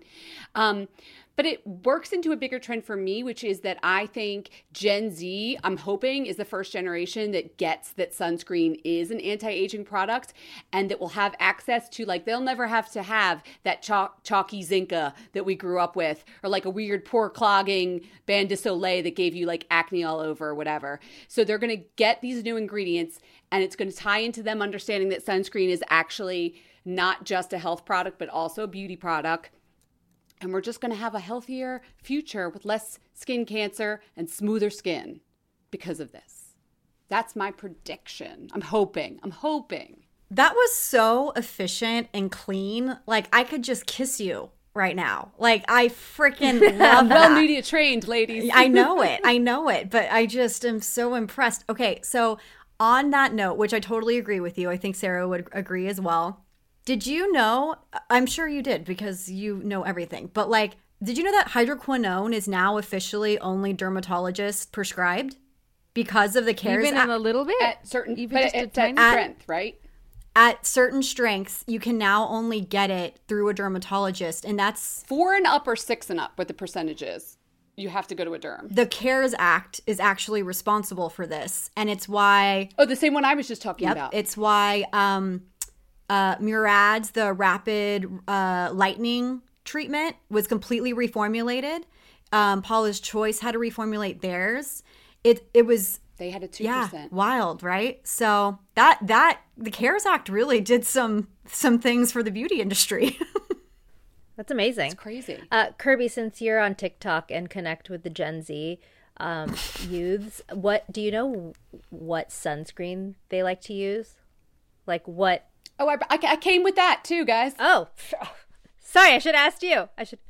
But it works into a bigger trend for me, which is that I think Gen Z, I'm hoping, is the first generation that gets that sunscreen is an anti-aging product, and that will have access to, like, they'll never have to have that chalky Zinca that we grew up with, or like a weird pore clogging Bain de Soleil that gave you like acne all over or whatever. So they're going to get these new ingredients, and it's going to tie into them understanding that sunscreen is actually not just a health product, but also a beauty product. And we're just going to have a healthier future with less skin cancer and smoother skin because of this. That's my prediction. I'm hoping. That was so efficient and clean. Like, I could just kiss you right now. Like, I freaking love that. Well media trained, ladies. I know it. But I just am so impressed. Okay, so on that note, which I totally agree with you, I think Sarah would agree as well. Did you know, I'm sure you did because you know everything, but like, did you know that hydroquinone is now officially only dermatologist prescribed because of the CARES Act? Even in a little bit? At certain, even but just a it's tiny at strength, right? At certain strengths, you can now only get it through a dermatologist, and that's 4 and up or 6 and up with the percentages. You have to go to a derm. the CARES Act is actually responsible for this, and it's why. Oh, the same one I was just talking Yep, about. it's why Murad's, the rapid lightning treatment, was completely reformulated. Paula's Choice had to reformulate theirs. It was They had a 2%. yeah, wild, right? So that the CARES Act really did some things for the beauty industry. That's amazing. It's crazy. Kirby, since you're on TikTok and connect with the Gen Z youths, what do you know what sunscreen they like to use? Like what? Oh, I came with that too, guys. Oh, sorry, I should have asked you.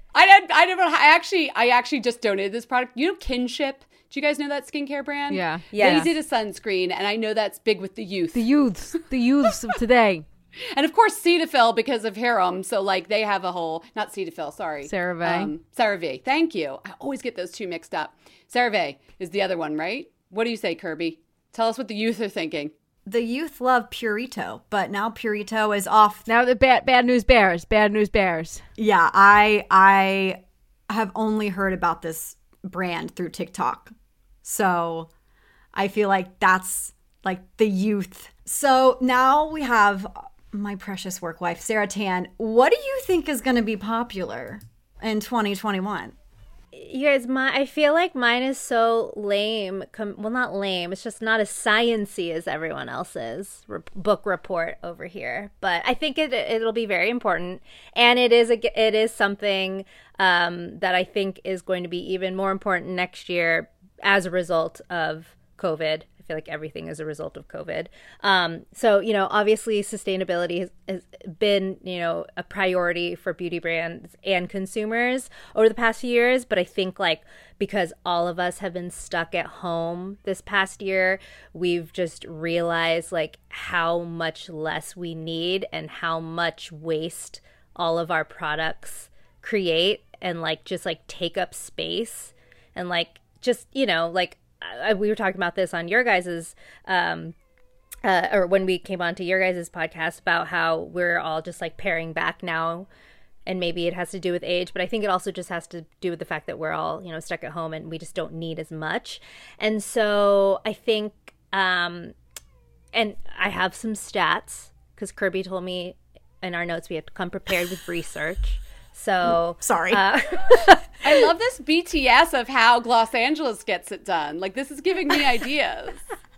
I actually just donated this product. You know Kinship? Do you guys know that skincare brand? Yeah. Yeah. They did a sunscreen, and I know that's big with the youth. The youths of today. And of course, Cetaphil because of Harem. So like they have a whole, not Cetaphil, sorry. CeraVe. CeraVe. Thank you. I always get those two mixed up. CeraVe is the other one, right? What do you say, Kirby? Tell us what the youth are thinking. The youth love Purito, but now Purito is off. Now the bad news bears. Bad news bears. Yeah, I have only heard about this brand through TikTok. So I feel like that's like the youth. So now we have my precious work wife, Sarah Tan. What do you think is going to be popular in 2021? You guys, I feel like mine is so lame. Well, not lame. It's just not as sciencey as everyone else's book report over here. But I think it'll be very important, and it is something that I think is going to be even more important next year as a result of COVID. I feel like everything is a result of COVID. So, obviously sustainability has been, a priority for beauty brands and consumers over the past few years. But I think because all of us have been stuck at home this past year, we've just realized how much less we need and how much waste all of our products create and just take up space and we were talking about this on your guys's or when we came on to your guys's podcast about how we're all just paring back now, and maybe it has to do with age, but I think it also just has to do with the fact that we're all stuck at home and we just don't need as much. And so I think and I have some stats because Kirby told me in our notes we have to come prepared with research. So sorry. I love this BTS of how Los Angeles gets it done. This is giving me ideas.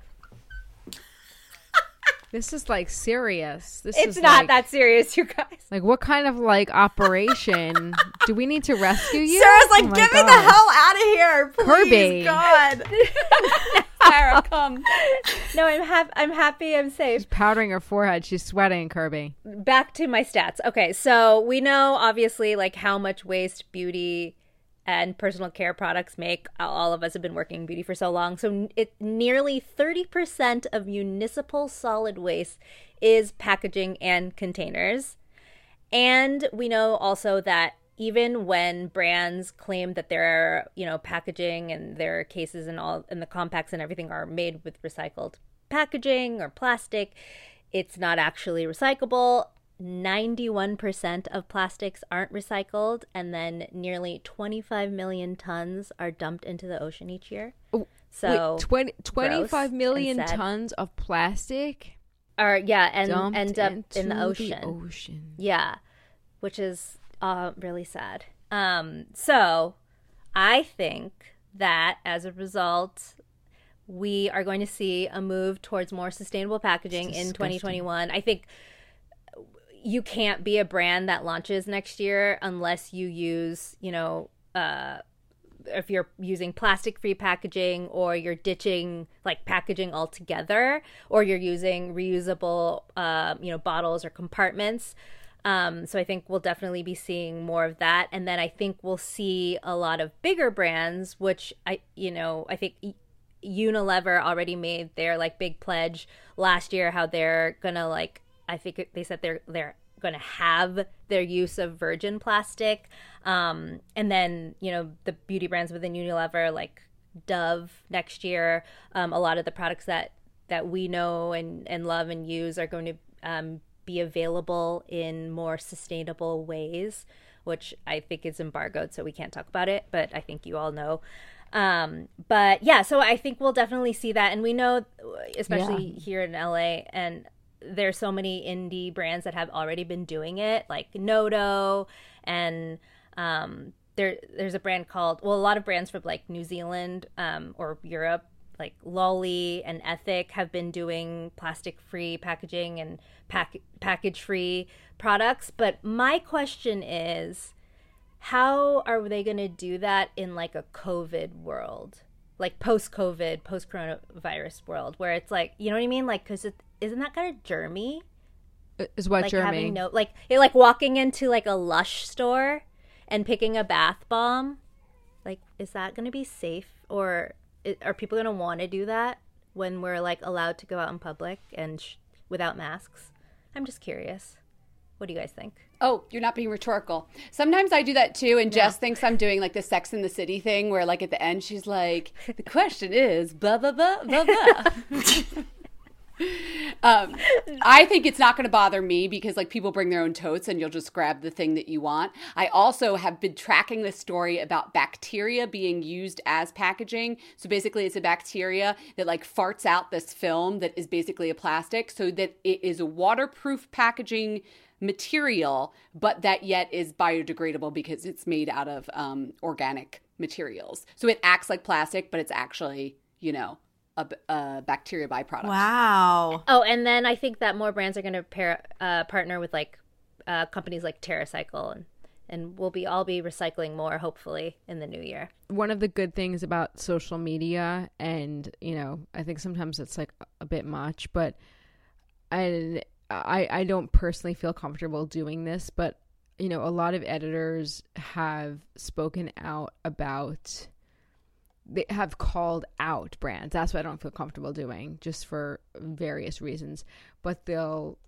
This is serious. It's not that serious, you guys. What kind of operation do we need to rescue you? Sarah's get me the hell out of here, please, Kirby. God. Sarah, come. No, I'm happy. I'm safe. She's powdering her forehead. She's sweating, Kirby. Back to my stats. Okay, so we know obviously how much waste beauty and personal care products make. All of us have been working in beauty for so long. So nearly 30% of municipal solid waste is packaging and containers. And we know also that even when brands claim that their packaging and their cases and the compacts and everything are made with recycled packaging or plastic, it's not actually recyclable. 91% of plastics aren't recycled, and then nearly 25 million tons are dumped into the ocean each year. So wait, 25 million tons of plastic end up in the ocean. ocean. Yeah, which is really sad. So I think that as a result, we are going to see a move towards more sustainable packaging in 2021. I think you can't be a brand that launches next year unless you use, if you're using plastic-free packaging, or you're ditching like packaging altogether, or you're using reusable, bottles or compartments. So I think we'll definitely be seeing more of that. And then I think we'll see a lot of bigger brands, which I think Unilever already made their like big pledge last year, how they're gonna I think they said they're going to have their use of virgin plastic. And then, the beauty brands within Unilever, like Dove next year, a lot of the products that we know and love and use are going to be available in more sustainable ways, which I think is embargoed, so we can't talk about it, but I think you all know. But yeah, so I think we'll definitely see that. And we know, especially here in LA, and there's so many indie brands that have already been doing it, like Noto, and there's a brand called, a lot of brands from like New Zealand or Europe, like Lolly and Ethic, have been doing plastic-free packaging and package-free products. But my question is, how are they going to do that in like a COVID world, like post-COVID, post-coronavirus world, where it's like, you know what I mean? Like, because isn't that kind of germy? Is what like germy? Like walking into like a Lush store and picking a bath bomb. Like, is that going to be safe, or are people going to want to do that when we're like allowed to go out in public and without masks? I'm just curious. What do you guys think? Oh, you're not being rhetorical. Sometimes I do that too, and Jess thinks I'm doing like the Sex and the City thing, where like at the end she's like, the question is blah blah blah blah blah. I think it's not going to bother me because like people bring their own totes and you'll just grab the thing that you want. I also have been tracking this story about bacteria being used as packaging. So basically it's a bacteria that like farts out this film that is basically a plastic, so that it is a waterproof packaging material, but that yet is biodegradable because it's made out of organic materials. So it acts like plastic, but it's actually, a bacteria byproduct. Wow. Oh, and then I think that more brands are going to partner with like companies like TerraCycle, and we'll all be recycling more, hopefully, in the new year. One of the good things about social media, and I think sometimes it's like a bit much, but I don't personally feel comfortable doing this, but a lot of editors have spoken out about, they have called out brands. That's what I don't feel comfortable doing, just for various reasons. But they'll,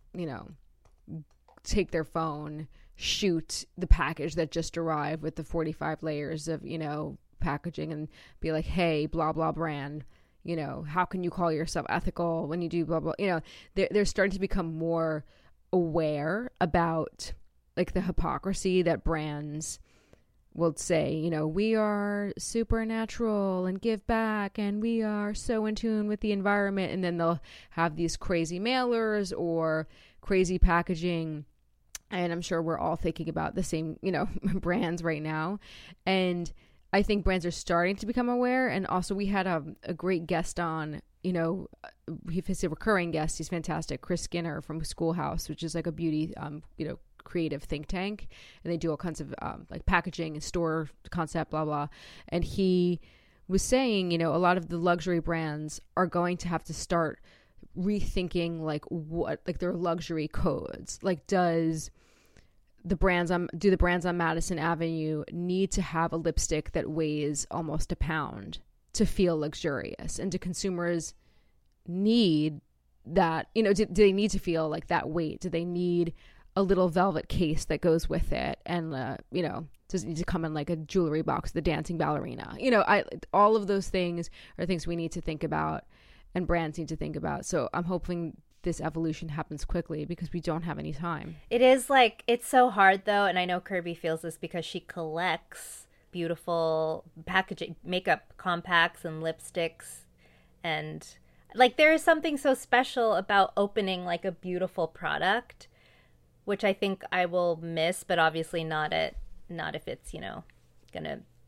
take their phone, shoot the package that just arrived with the 45 layers of, packaging, and be like, hey, blah, blah brand, how can you call yourself ethical when you do blah, blah, they're starting to become more aware about like the hypocrisy that brands will say, we are supernatural and give back and we are so in tune with the environment. And then they'll have these crazy mailers or crazy packaging. And I'm sure we're all thinking about the same, brands right now. And I think brands are starting to become aware. And also we had a great guest on, he's a recurring guest. He's fantastic. Chris Skinner from Schoolhouse, which is like a beauty, creative think tank, and they do all kinds of like packaging and store concept, blah blah. And he was saying, a lot of the luxury brands are going to have to start rethinking like what, like their luxury codes. Like, do the brands on Madison Avenue need to have a lipstick that weighs almost a pound to feel luxurious? And do consumers need that? Do they need to feel like that weight? Do they need a little velvet case that goes with it? And does it need to come in like a jewelry box, the dancing ballerina? All of those things are things we need to think about, and brands need to think about. So I'm hoping this evolution happens quickly because we don't have any time. It is like, it's so hard though, and I know Kirby feels this because she collects beautiful packaging, makeup compacts and lipsticks, and like there is something so special about opening like a beautiful product, which I think I will miss, but obviously not if it's, gonna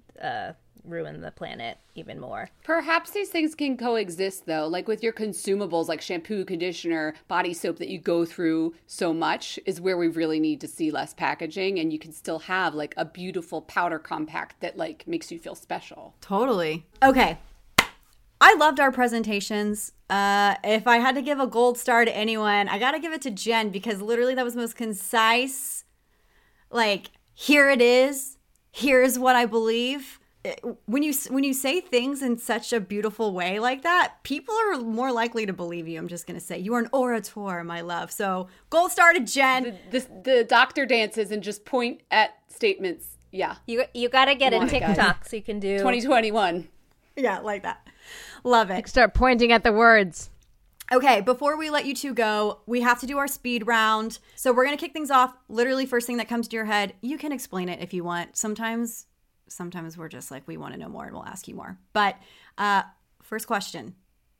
ruin the planet even more. Perhaps these things can coexist, though, like with your consumables like shampoo, conditioner, body soap that you go through so much is where we really need to see less packaging, and you can still have like a beautiful powder compact that like makes you feel special. Totally. Okay. I loved our presentations. If I had to give a gold star to anyone, I got to give it to Jen, because literally that was the most concise. Like, here it is. Here's what I believe. When you say things in such a beautiful way like that, people are more likely to believe you. I'm just going to say you are an orator, my love. So gold star to Jen. The doctor dances and just point at statements. Yeah. You got to get a TikTok so you can do 2021. Yeah, like that. Love it. Start pointing at the words. Okay, before we let you two go, we have to do our speed round. So we're going to kick things off. Literally first thing that comes to your head. You can explain it if you want. Sometimes we're just like, we want to know more and we'll ask you more. But first question.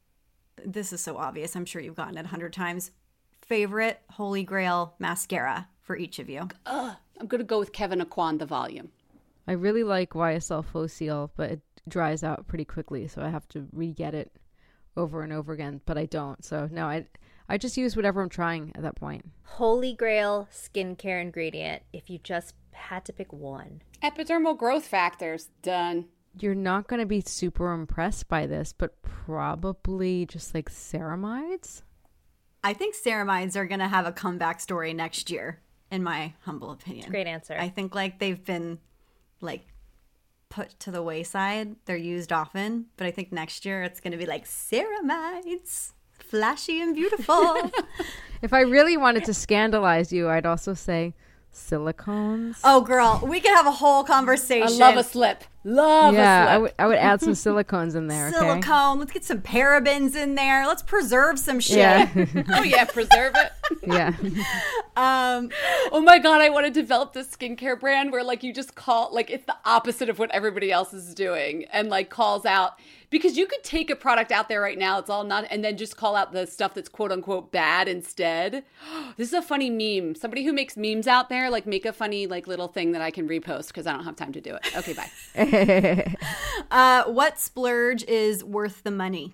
This is so obvious. I'm sure you've gotten it 100 times. Favorite Holy Grail mascara for each of you? I'm going to go with Kevyn Aucoin, the volume. I really like YSL Faux Seal, but it dries out pretty quickly, so I have to re-get it over and over again, but I don't. So no, I just use whatever I'm trying at that point. Holy Grail skincare ingredient if you just had to pick one. Epidermal growth factors. Done. You're not going to be super impressed by this, but probably just like ceramides. I think ceramides are going to have a comeback story next year, in my humble opinion. Great answer. I think like they've been like put to the wayside. They're used often, but I think next year it's going to be like ceramides, flashy and beautiful. If I really wanted to scandalize you, I'd also say silicones. Oh, girl, we could have a whole conversation. I love a slip. Love a slip. I would add some silicones in there. Silicone. Let's get some parabens in there. Let's preserve some shit. Yeah. Oh yeah, preserve it. Yeah. Oh my God, I want to develop this skincare brand where like you just call, like it's the opposite of what everybody else is doing, and like calls out, because you could take a product out there right now, it's all not, and then just call out the stuff that's quote unquote bad instead. This is a funny meme. Somebody who makes memes out there, like make a funny like little thing that I can repost, because I don't have time to do it. Okay, bye. What splurge is worth the money?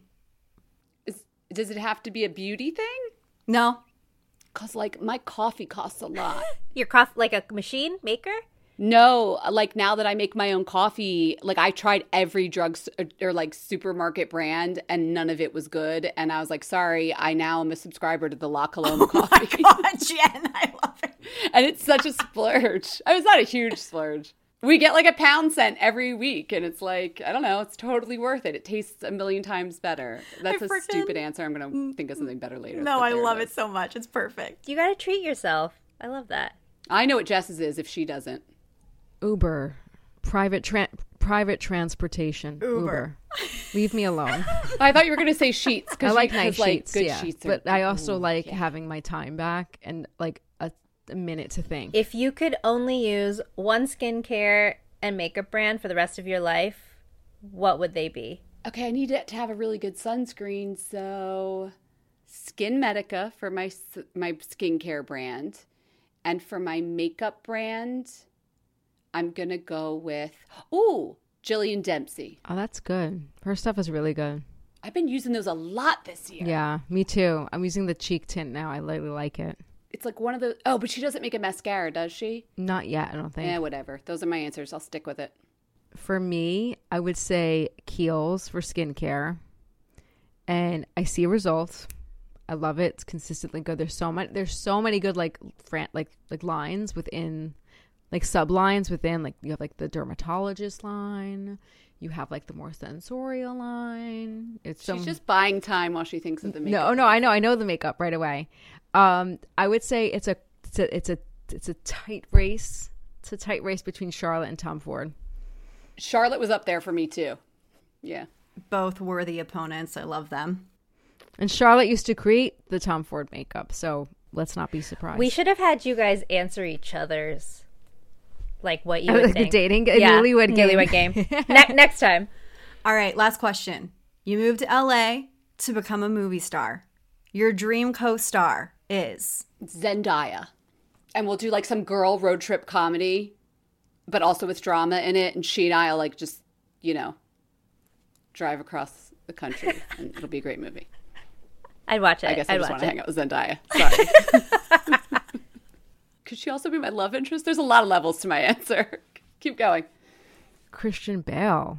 Does it have to be a beauty thing? No. Because like my coffee costs a lot. Your coffee, like a machine maker? No, like now that I make my own coffee, like I tried every drug or like supermarket brand and none of it was good. And I was like, sorry, I now am a subscriber to the La Colombe coffee. Oh my God, Jen, I love it. And it's such a splurge. It's not a huge splurge. We get like a pound scent every week, and it's like, I don't know, it's totally worth it. It tastes a million times better. That's a stupid answer. I'm going to think of something better later. No, I love it so much. It's perfect. You got to treat yourself. I love that. I know what Jess's is if she doesn't. Uber. Private transportation. Uber. Leave me alone. I thought you were going to say sheets. I like nice sheets, good yeah. sheets but I also like having my time back and like a minute to think. If you could only use one skincare and makeup brand for the rest of your life, what would they be? Okay, I need to have a really good sunscreen, so Skin Medica for my skincare brand, and for my makeup brand, I'm gonna go with Jillian Dempsey. Oh, that's good. Her stuff is really good. I've been using those a lot this year. Yeah, me too. I'm using the cheek tint now. I really like it. It's like one of the... Oh, but she doesn't make a mascara, does she? Not yet, I don't think. Yeah, whatever. Those are my answers. I'll stick with it. For me, I would say Kiehl's for skincare. And I see results. I love it. It's consistently good. There's so many good like lines within, like sublines within. Like you have like the dermatologist line. You have like the more sensorial line. She's just buying time while she thinks of the makeup. No, I know the makeup right away. I would say it's a tight race. It's a tight race between Charlotte and Tom Ford. Charlotte was up there for me too. Yeah. Both worthy opponents. I love them. And Charlotte used to create the Tom Ford makeup, so let's not be surprised. We should have had you guys answer each other's, like what you would think. The dating newlywed game. Next time. All right, last question. You moved to LA to become a movie star. Your dream co-star is? Zendaya. And we'll do like some girl road trip comedy. but also with drama in it. And she and I will like just, you know, drive across the country, and it'll be a great movie. I'd watch it. I guess I just want to hang out with Zendaya. Sorry. Could she also be my love interest? There's a lot of levels to my answer. Keep going. Christian Bale.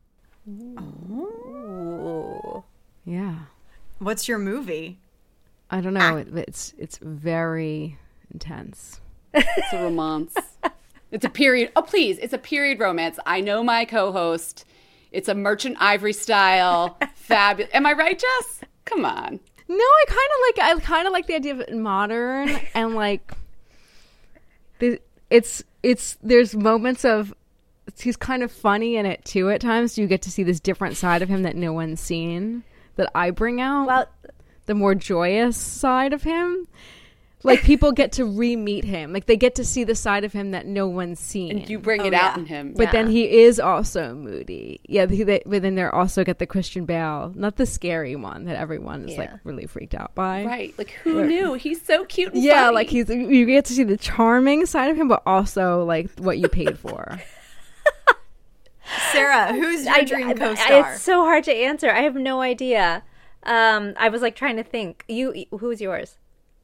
Ooh. Yeah. What's your movie? I don't know. It's very intense. It's a romance. It's a period. Oh, please. It's a period romance. I know my co-host. It's a Merchant Ivory style. Fabulous. Am I right, Jess? Come on. No, I kind of like the idea of it modern and like there's moments of he's kind of funny in it too at times. You get to see this different side of him that no one's seen that I bring out. Well, the more joyous side of him. Like people get to re-meet him. Like they get to see the side of him that no one's seen. And you bring it out in him. But then he is also moody. Yeah, but then they also get the Christian Bale, not the scary one that everyone is like really freaked out by. Right. Like who knew? He's so cute and yeah, funny. like you get to see the charming side of him, but also like what you paid for. Sarah, who's your dream co-star? It's so hard to answer. I have no idea. I was like trying to think. Who's yours?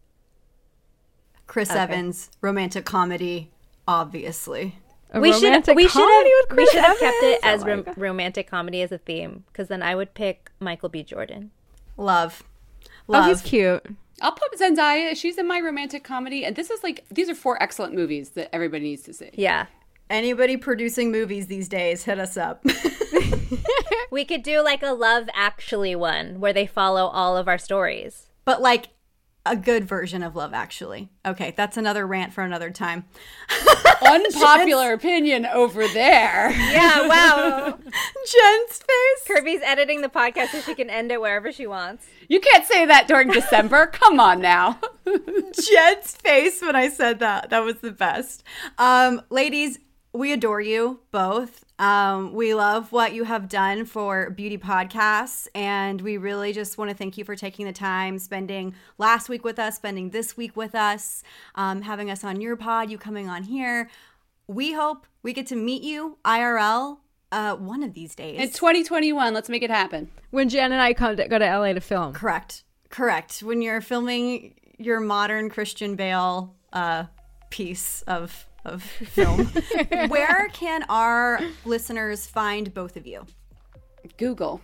Chris Evans, romantic comedy, obviously. We should have kept it as Oh romantic comedy as a theme, because then I would pick Michael B. Jordan. Love. Oh, he's cute. I'll put Zendaya. She's in my romantic comedy. And this is like, these are 4 excellent movies that everybody needs to see. Yeah. Anybody producing movies these days, hit us up. We could do like a Love Actually one where they follow all of our stories. But like a good version of Love Actually. Okay, that's another rant for another time. Unpopular opinion over there. Yeah, wow. Jen's face. Kirby's editing the podcast so she can end it wherever she wants. You can't say that during December. Come on now. Jen's face when I said that. That was the best. Ladies, we adore you both. We love what you have done for beauty podcasts, and we really just want to thank you for taking the time, spending last week with us, spending this week with us, having us on your pod, you coming on here. We hope we get to meet you IRL one of these days. In 2021, let's make it happen. When Jen and I go to LA to film. Correct. When you're filming your modern Christian Bale piece of film. Where can our listeners find both of you? Google.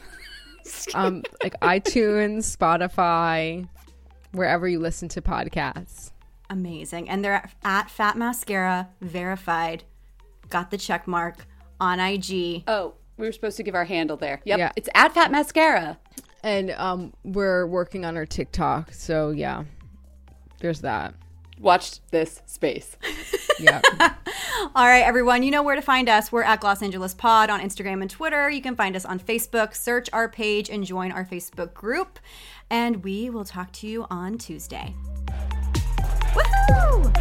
Like iTunes, Spotify, wherever you listen to podcasts. Amazing. And they're at Fat Mascara, verified, got the check mark on IG. Oh, we were supposed to give our handle there. Yep. Yeah. It's at Fat Mascara. And we're working on our TikTok. So yeah, there's that. Watch this space. Yeah. All right, everyone, you know where to find us. We're at Los Angeles Pod on Instagram and Twitter. You can find us on Facebook. Search our page and join our Facebook group. And we will talk to you on Tuesday. Woohoo!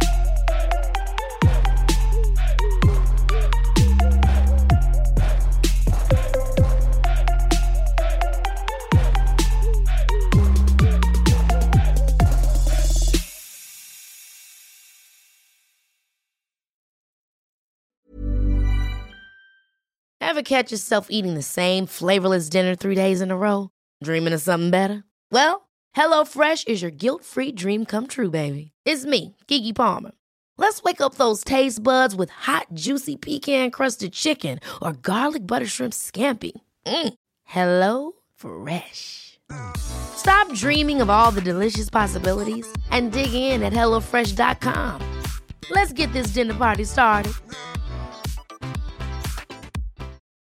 Ever catch yourself eating the same flavorless dinner 3 days in a row? Dreaming of something better? Well, HelloFresh is your guilt-free dream come true, baby. It's me, Keke Palmer. Let's wake up those taste buds with hot, juicy pecan-crusted chicken or garlic butter shrimp scampi. Hello Fresh. Stop dreaming of all the delicious possibilities and dig in at HelloFresh.com. Let's get this dinner party started.